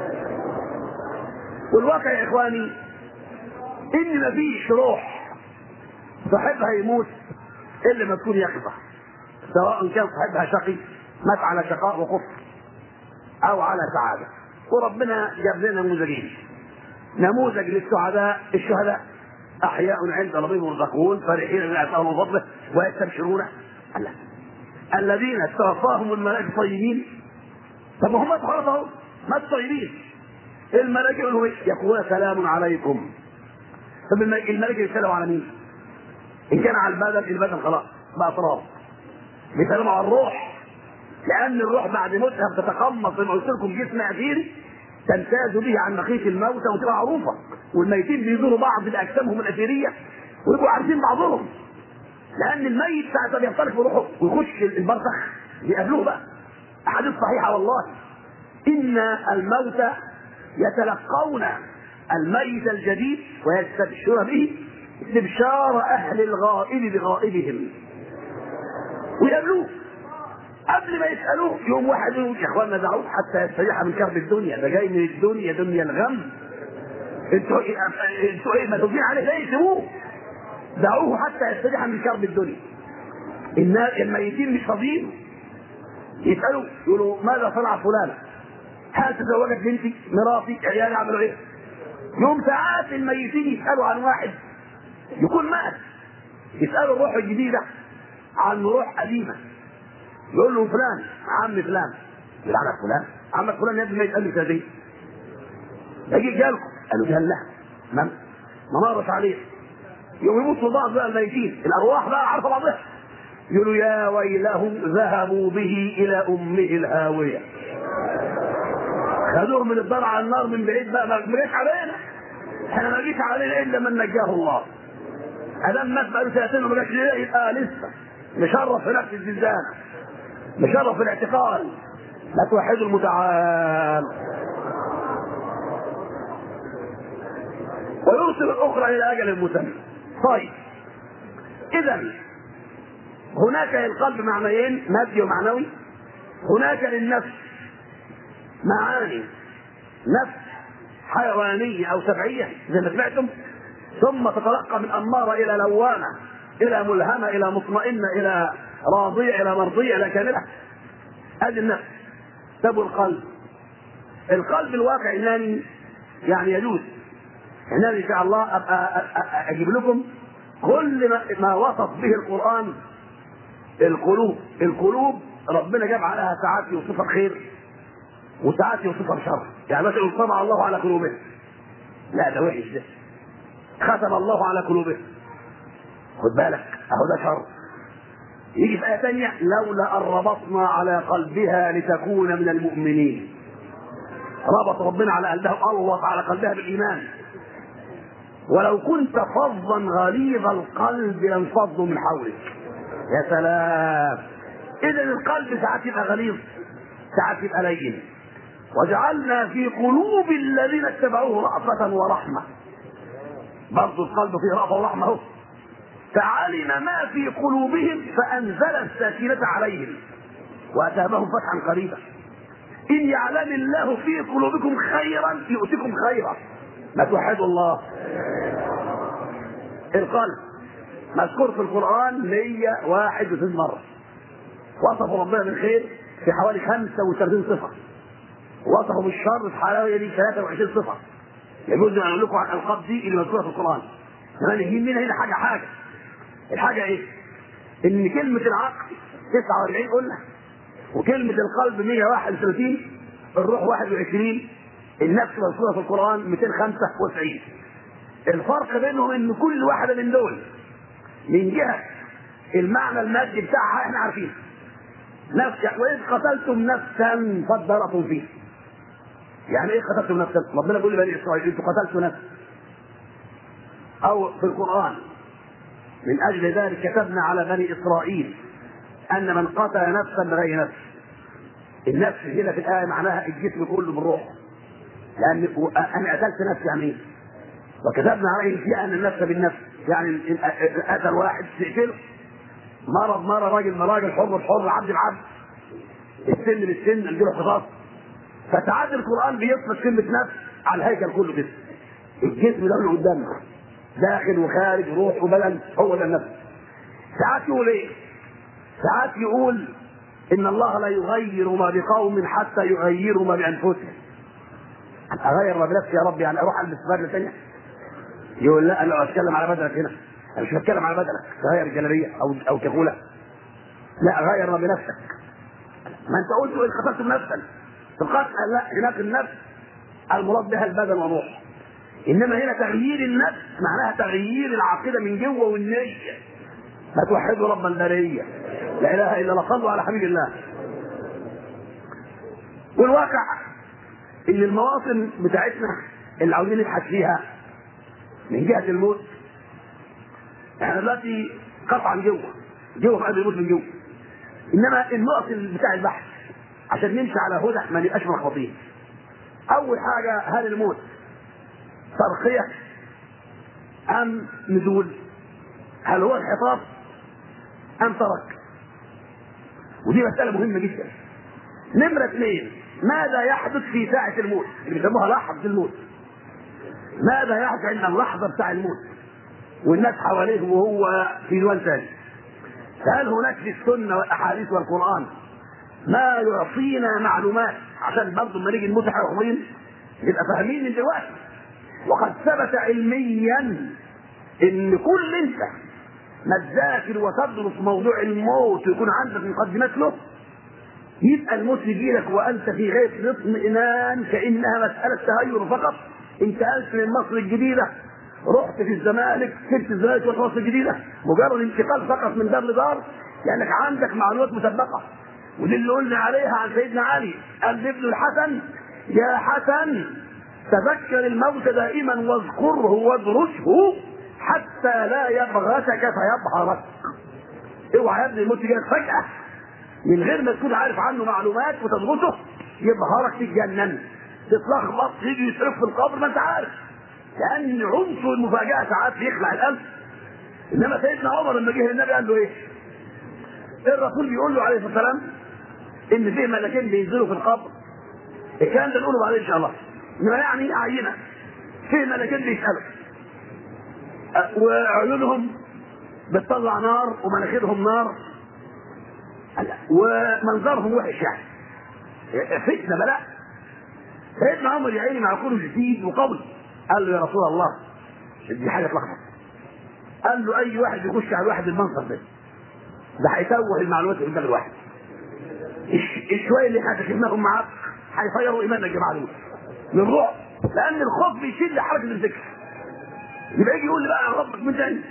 والواقع يا اخواني ان مفيش روح صاحبها يموت الا ما تكون يقظه، سواء كان صاحبها شقي مات على شقاء وكفر او على سعاده. وربنا جاب لنا نموذجين، نموذج للسعداء، الشهداء احياء عند ربهم يرزقون فرحين بما اتاهم من فضله ويستبشرون. الذين توفاهم الملائكه طيبين. طب هم خلاص مات طيبين، الملائكه يقولون سلام عليكم. طب الملائكه يسلموا على مين؟ ان كان على البدن خلاص بقى تراب، بيسلموا على الروح، لان الروح بعد موتها بتتقمص زي ما قلت لكم جسم اثيري تمتاز به عن بقيه الموتى وتبقى معروفه، والميتين بيزوروا بعض باجسامهم الاثيريه ويبقوا عارفين بعضهم، لان الميت ساعه ما بيختلف بروحه ويخش البرزخ بيقابلوه بقى. احاديث صحيحه والله، ان الموتى يتلقون الميت الجديد ويستبشرون به استبشار اهل الغائب بغائبهم، ويقابلوه. قبل ما يسالوه يوم واحد يقول يا اخوانا دعوه حتى يستريح من كرب الدنيا، ده جاي من الدنيا دنيا الغم. انتوا ايه ما تبين عليه ليه؟ سيبوه، دعوه حتى يستريح من كرب الدنيا. الناس الميتين مش فاضيين يسالوا يقولوا ماذا صنع فلان؟ هل تزوجت بنتي؟ مراتي؟ عيالي عملوا ايه؟ يوم ساعات الميتين يسالوا عن واحد يكون مات، يسالوا الروح الجديده عن روح قديمه، يقول له فلان عم فلان، يقول عمك فلان، عمك فلان يا ابني ما يسالني كده. يجي جالكم قالوا جال له ما مرش عليه، يوم يموتوا بعض بقى الميتين الارواح بقى عارفه بعضها، يقولوا يا ويلهم ذهبوا به الى امه الهاويه. خدوه من الدار على النار من بعيد بقى، ما جاش علينا، احنا ما جيش علينا الا من نجاه الله. ادم مات بقى له سنتين وما جاش ليه يبقى لسه مشرف في نفس الزنزانه، مشرف في الاعتقال. لا توحدوا المتعال. ويرسل الاخرى الى اجل مسمى. طيب اذا هناك للقلب معنيين، مادي ومعنوي. هناك للنفس معاني، نفس حيوانيه او سبعيه زي ما سمعتم، ثم تتلقى من اماره الى لوامه الى ملهمه الى مطمئنه الى راضيه الى مرضيه الى كامله. هذه النفس. طب القلب، القلب الواقع انني يعني يجوز انني ان شاء الله ابقى اجيب لكم كل ما وصف به القران القلوب. القلوب ربنا جاب عليها ساعات يوصفها خير وساعات يوصفها بشر. يعني مثلا طبع الله على قلوبهم، لا ده وحش، ده ختم الله على قلوبهم، خد بالك اهو ده شر. يجي في آية ثانية لولا أن ربطنا على قلبها لتكون من المؤمنين. ربط ربنا على قلبها، ألوط على قلبها بالإيمان. ولو كنت فظا غليظ القلب لانفضوا من حولك. يا سلام. إذا القلب ساعات يبقى غليظ ساعات يبقى لين. وجعلنا في قلوب الذين اتبعوه رأفة ورحمة. برضو القلب فيه رأفة ورحمة اهو. فعلم ما في قلوبهم فأنزل السكينة عليهم وأتابهم فتحا قريبا. إن يعلم الله في قلوبكم خيرا يؤتكم خيرا. ما توحدوا الله. القلب مذكور في القرآن 161 مرة. وصف ربنا بالخير في حوالي 35 صفة، وصفه بالشر في حوالي 23 صفة. يجوز أن أقول لكم عن الألقاب دي اللي مذكورة في القرآن. كمان يجي لنا هنا حاجة. الحاجة ايه؟ ان كلمة العقل 49 قلنا، وكلمة القلب 131، الروح 21، النفس مذكورة في القرآن 295. الفرق بينهم ان كل واحدة من دول من جهة المعنى المادي بتاعها احنا عارفين. نفس وإذ قتلتم نفسا فادارأتم فيه. يعني ايه قتلتم نفسا؟ ربنا بيقول لبني اسرائيل انتوا قتلتوا نفس. او في القرآن من أجل ذلك كتبنا على بني إسرائيل أن من قتل نفسا بغير نفس. النفس هنا في الآية معناها الجسم كله بالروح، لأن أنا قتلت نفسي يعني إيه؟ وكتبنا عليه فيها أن النفس بالنفس، يعني قتل واحد تقتله، مرض راجل براجل، حر بحر، عبد بعبد، السن بالسن، الجرح قصاص. فتعاد القرآن بيطلق كلمة نفس على الهيكل كله كده. الجسم ده اللي قدامنا داخل وخارج روح وبدن، هو ده النفس. ساعات يقول ايه؟ ساعات يقول ان الله لا يغير ما بقوم حتى يغيروا ما بانفسهم. اغير ما بنفسي يا رب، يعني اروح البس بدله ثانيه؟ يقول لا انا اتكلم على بدلك هنا، انا مش بتكلم على بدلك تغير الجلابيه او كفوله، لا غير ما بنفسك. ما انت قلت ان قتلتم نفسا فقط، لا هناك النفس المراد بها البدن والروح، انما هنا تغيير النفس معناها تغيير العقيده من جوه والنيه. ما توحدوا رب البريه، لا اله الا الله، صلوا على حبيب الله. والواقع ان المواطن بتاعتنا اللي عاوزين نبحث فيها من جهه الموت، احنا دلوقتي قطعا جوه في قلب الموت من جوه، انما النقط بتاع البحث عشان نمشي على هدى ما نبقاش ملخبطين. اول حاجه، هل الموت ترقية أم نزول؟ هل هو انحطاط أم ترك؟ ودي مساله مهمه جدا. نمره اثنين، ماذا يحدث في ساعه الموت اللي بيسموها لحظه الموت؟ ماذا يحدث عند اللحظه بتاع الموت والناس حواليه وهو في ديوان ثاني؟ فهل هناك في السنه والاحاديث والقران ما يعطينا معلومات عشان برضه لما نيجي نموت احنا حرين نبقى فاهمين من دلوقتي؟ وقد ثبت علميا ان كل انت ما تذاكر وتدرس موضوع الموت ويكون عندك مقدمات له، يبقى الموت يجيلك وانت في غايه الاطمئنان كانها مساله تهيؤ فقط. انتقلت من مصر الجديده، رحت في الزمالك، سبت الزمالك ورحت مصر الجديده، مجرد انتقال فقط من دار لدار، لانك عندك معلومات مسبقه. ودي اللي قلنا عليها عن سيدنا علي، قال لابن الحسن: يا حسن تذكر الموت دائما واذكره وادرسه حتى لا يبغتك فيبهرك. اوعى يا ابني الموت يجيلك فجأة من غير ما تكون عارف عنه معلومات وتدرسه، يبهرك تتجنن، تتلخبط، يجي يصرف في القبر ما انت عارف، لان عنصر المفاجأة ساعات بيخلع القلب. انما سيدنا عمر لما جه النبي قال له ايه؟ الرسول بيقول له عليه الصلاة والسلام ان في ملكين بينزلوا في القبر، الكلام ده نقوله بعدين ان شاء الله، انما يعني عينه في ملكين بيسألوا وعيونهم بتطلع نار ومناخيرهم نار ومنظرهم وحش، يعني فتنه بلاء. سيدنا عمر يا عيني مع كله شديد وقوي، قال له: يا رسول الله دي حاجه تلخبط. قال له: اي واحد يخش على الواحد المنظر ده هيتوه المعلومات اللي قدام الواحد، الشويه اللي هتكلمهم معاك هيطيروا ايمان الجماعه دول من رعب، لان الخوف بيشيل حركه الذكر. يبقى يجي يقول لي بقى: يا ربك من تاني؟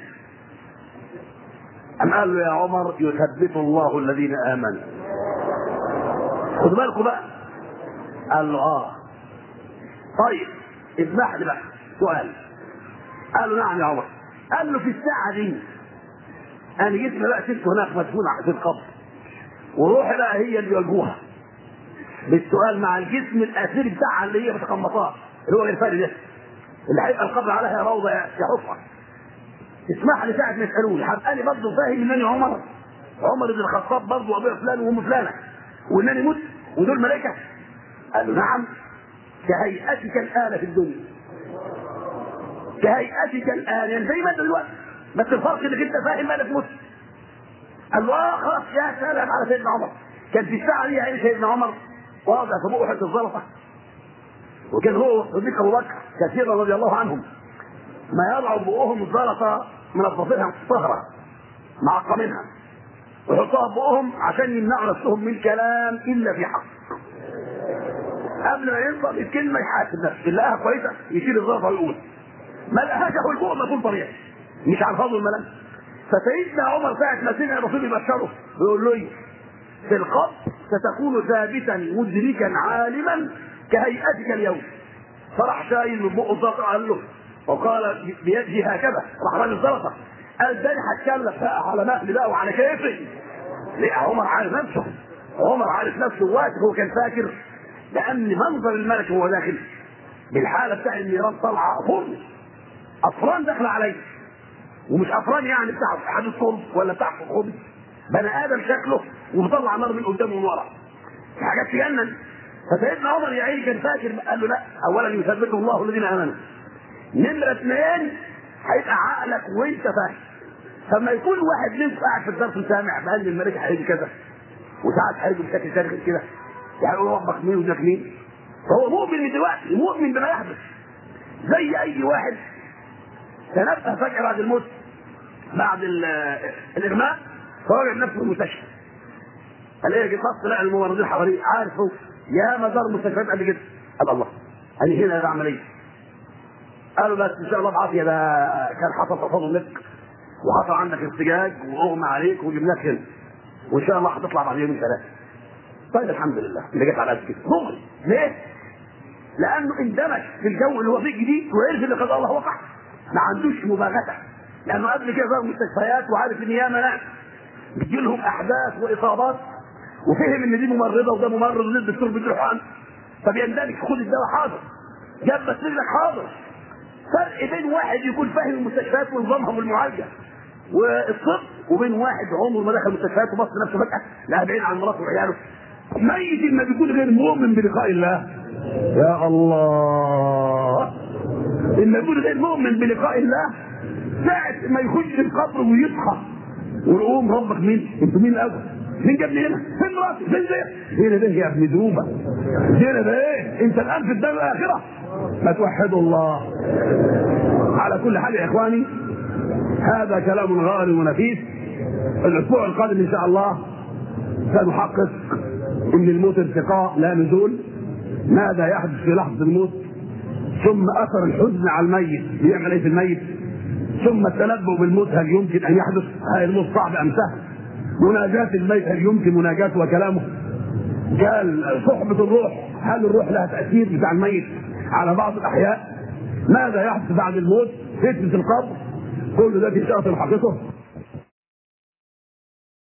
أم قال له: يا عمر يثبت الله الذين آمنوا. خدوا بالكم بقى. قال له: طيب اسمح لي بقى سؤال. قال له: نعم يا عمر. قال له: في الساعة دي أنا جسمي بقى سبته هناك مدفون في القبر، وروحي بقى هي اللي يواجهوها بالسؤال مع الجسم الأثير بتاعها اللي هي متقمصاه اللي هو الفرد ده اللي هيبقى القبر عليها روضة يا حفرة. اسمح لي ساعة ما يسألوني هبقى لي برضه فاهم انني عمر بن الخطاب برضه وابويا فلان وام فلانة وانني مت ودول ملائكة؟ قال له: نعم، كهيئتك الآن في الدنيا، كهيئتك الآن، يعني زي ما انت دلوقتي، بس الفرق انك انت فاهم انك مت. قال له: خلاص يا سلام على سيدنا عمر. كان في الساعة دي يعني سيدنا عمر واضع في بقه حتة الزلطة، وكان هو صديق ابو بكر كثيرا رضي الله عنهم ما يضعوا بقهم الزلطة من الضفيرها الصهرة معقمينها ويحطوها بقهم عشان يمنعوا نفسهم من كلام الا في حق. قبل ما ينطق الكلمه يحاسب نفسه، اللي لقاها كويسه يشيل الزلطه ويقول، ما لقاهاش هو البق ما يكون طبيعي مش على الفاضي والملام. فسيدنا عمر ساعه ما سمع الرسول يبشره بيقول له: في القبر ستكون ثابتا مدركا عالما كهيئتك اليوم. فراح شايل من بقه الزلطه قال له وقال بيده هكذا، راح رامي الزلطه قال: ده هتكلف بقى على مهلي بقى وعلى كيفي. ليه؟ عمر عارف نفسه، واثق. هو كان فاكر لان منظر الملك وهو داخل بالحاله بتاع النيران طالعه افران داخله عليه، ومش افران يعني بتاع حديد صلب ولا بتاع خبز، بني ادم شكله ومطلع نار من قدامه ومن ورا، حاجات تجنن. فسيدنا عمر يا عيني كان فاكر، قال له: لا، اولا يثبت الله الذين امنوا، نمره اثنين هيبقى عقلك وانت فاهم. فما يكون واحد منكم قاعد في الدرس سامع بان الملائكه هيجي كذا وساعات هيجي بشكل ثاني غير كده، يعني يقول ربك مين وابنك مين، فهو مؤمن من دلوقتي، مؤمن بما يحدث زي اي واحد تنبه فجاه بعد الموت بعد الاغماء فوجد نفسه في المستشفى. قال: ايه؟ بص لقى الممرضين حواليه، عارف هو يا مدار المستشفيات قبل كده. قال: الله، انا هنا العمليه. قالوا: بس ان شاء الله بعافيه، ده كان حصل تصادم لك وحصل عندك ارتجاج واغمى عليك وجبناك هنا، وان شاء الله هتطلع بعد يومين ثلاثه. طيب الحمد لله اللي جت على قد كده. مغري ليه؟ لانه اندمج في الجو اللي هو فيه جديد وعرف ان قضاء الله وقع، ما عندوش مباغته، لانه قبل كده زار مستشفيات وعارف ان ياما ناس بتجيلهم احداث واصابات، وفهم ان دي ممرضه وده ممرض وده الدكتور بيديله حقن، فبيندمج. خد الدواء حاضر، جاب بس رجلك حاضر. فرق بين واحد يكون فاهم المستشفيات ونظامها والمعالجه والصدق، وبين واحد عمره ما دخل مستشفيات وبص نفسه فجاه لا بعيد عن مراته وعياله. ميت ما بيكون غير مؤمن بلقاء الله. يا الله، إما يكون غير مؤمن بلقاء الله ساعة ما يخش القبر ويصحى ويقوم ربك مين؟ انتوا مين الأول؟ مين جابني هنا؟ فين راسي؟ فين ده؟ هنا ده يا ابن دوبة. هنا ده ايه؟ انت الآن في الدار الآخرة. ما توحدوا الله. على كل حال يا إخواني، هذا كلام غالي ونفيس. الأسبوع القادم إن شاء الله سنحقق إن الموت ارتقاء لا نزول. ماذا يحدث في لحظة الموت؟ ثم أثر الحزن على الميت بيعمل إيه في الميت؟ ثم التنبؤ بالموت هل يمكن أن يحدث؟ هل الموت صعب أم سهل؟ مناجاة الميت هل يمكن مناجاته وكلامه؟ قال صحبة الروح، هل الروح لها تأثير بتاع الميت على بعض الأحياء؟ ماذا يحدث بعد الموت؟ فتنة القبر، كل ده في شرف حقيقته.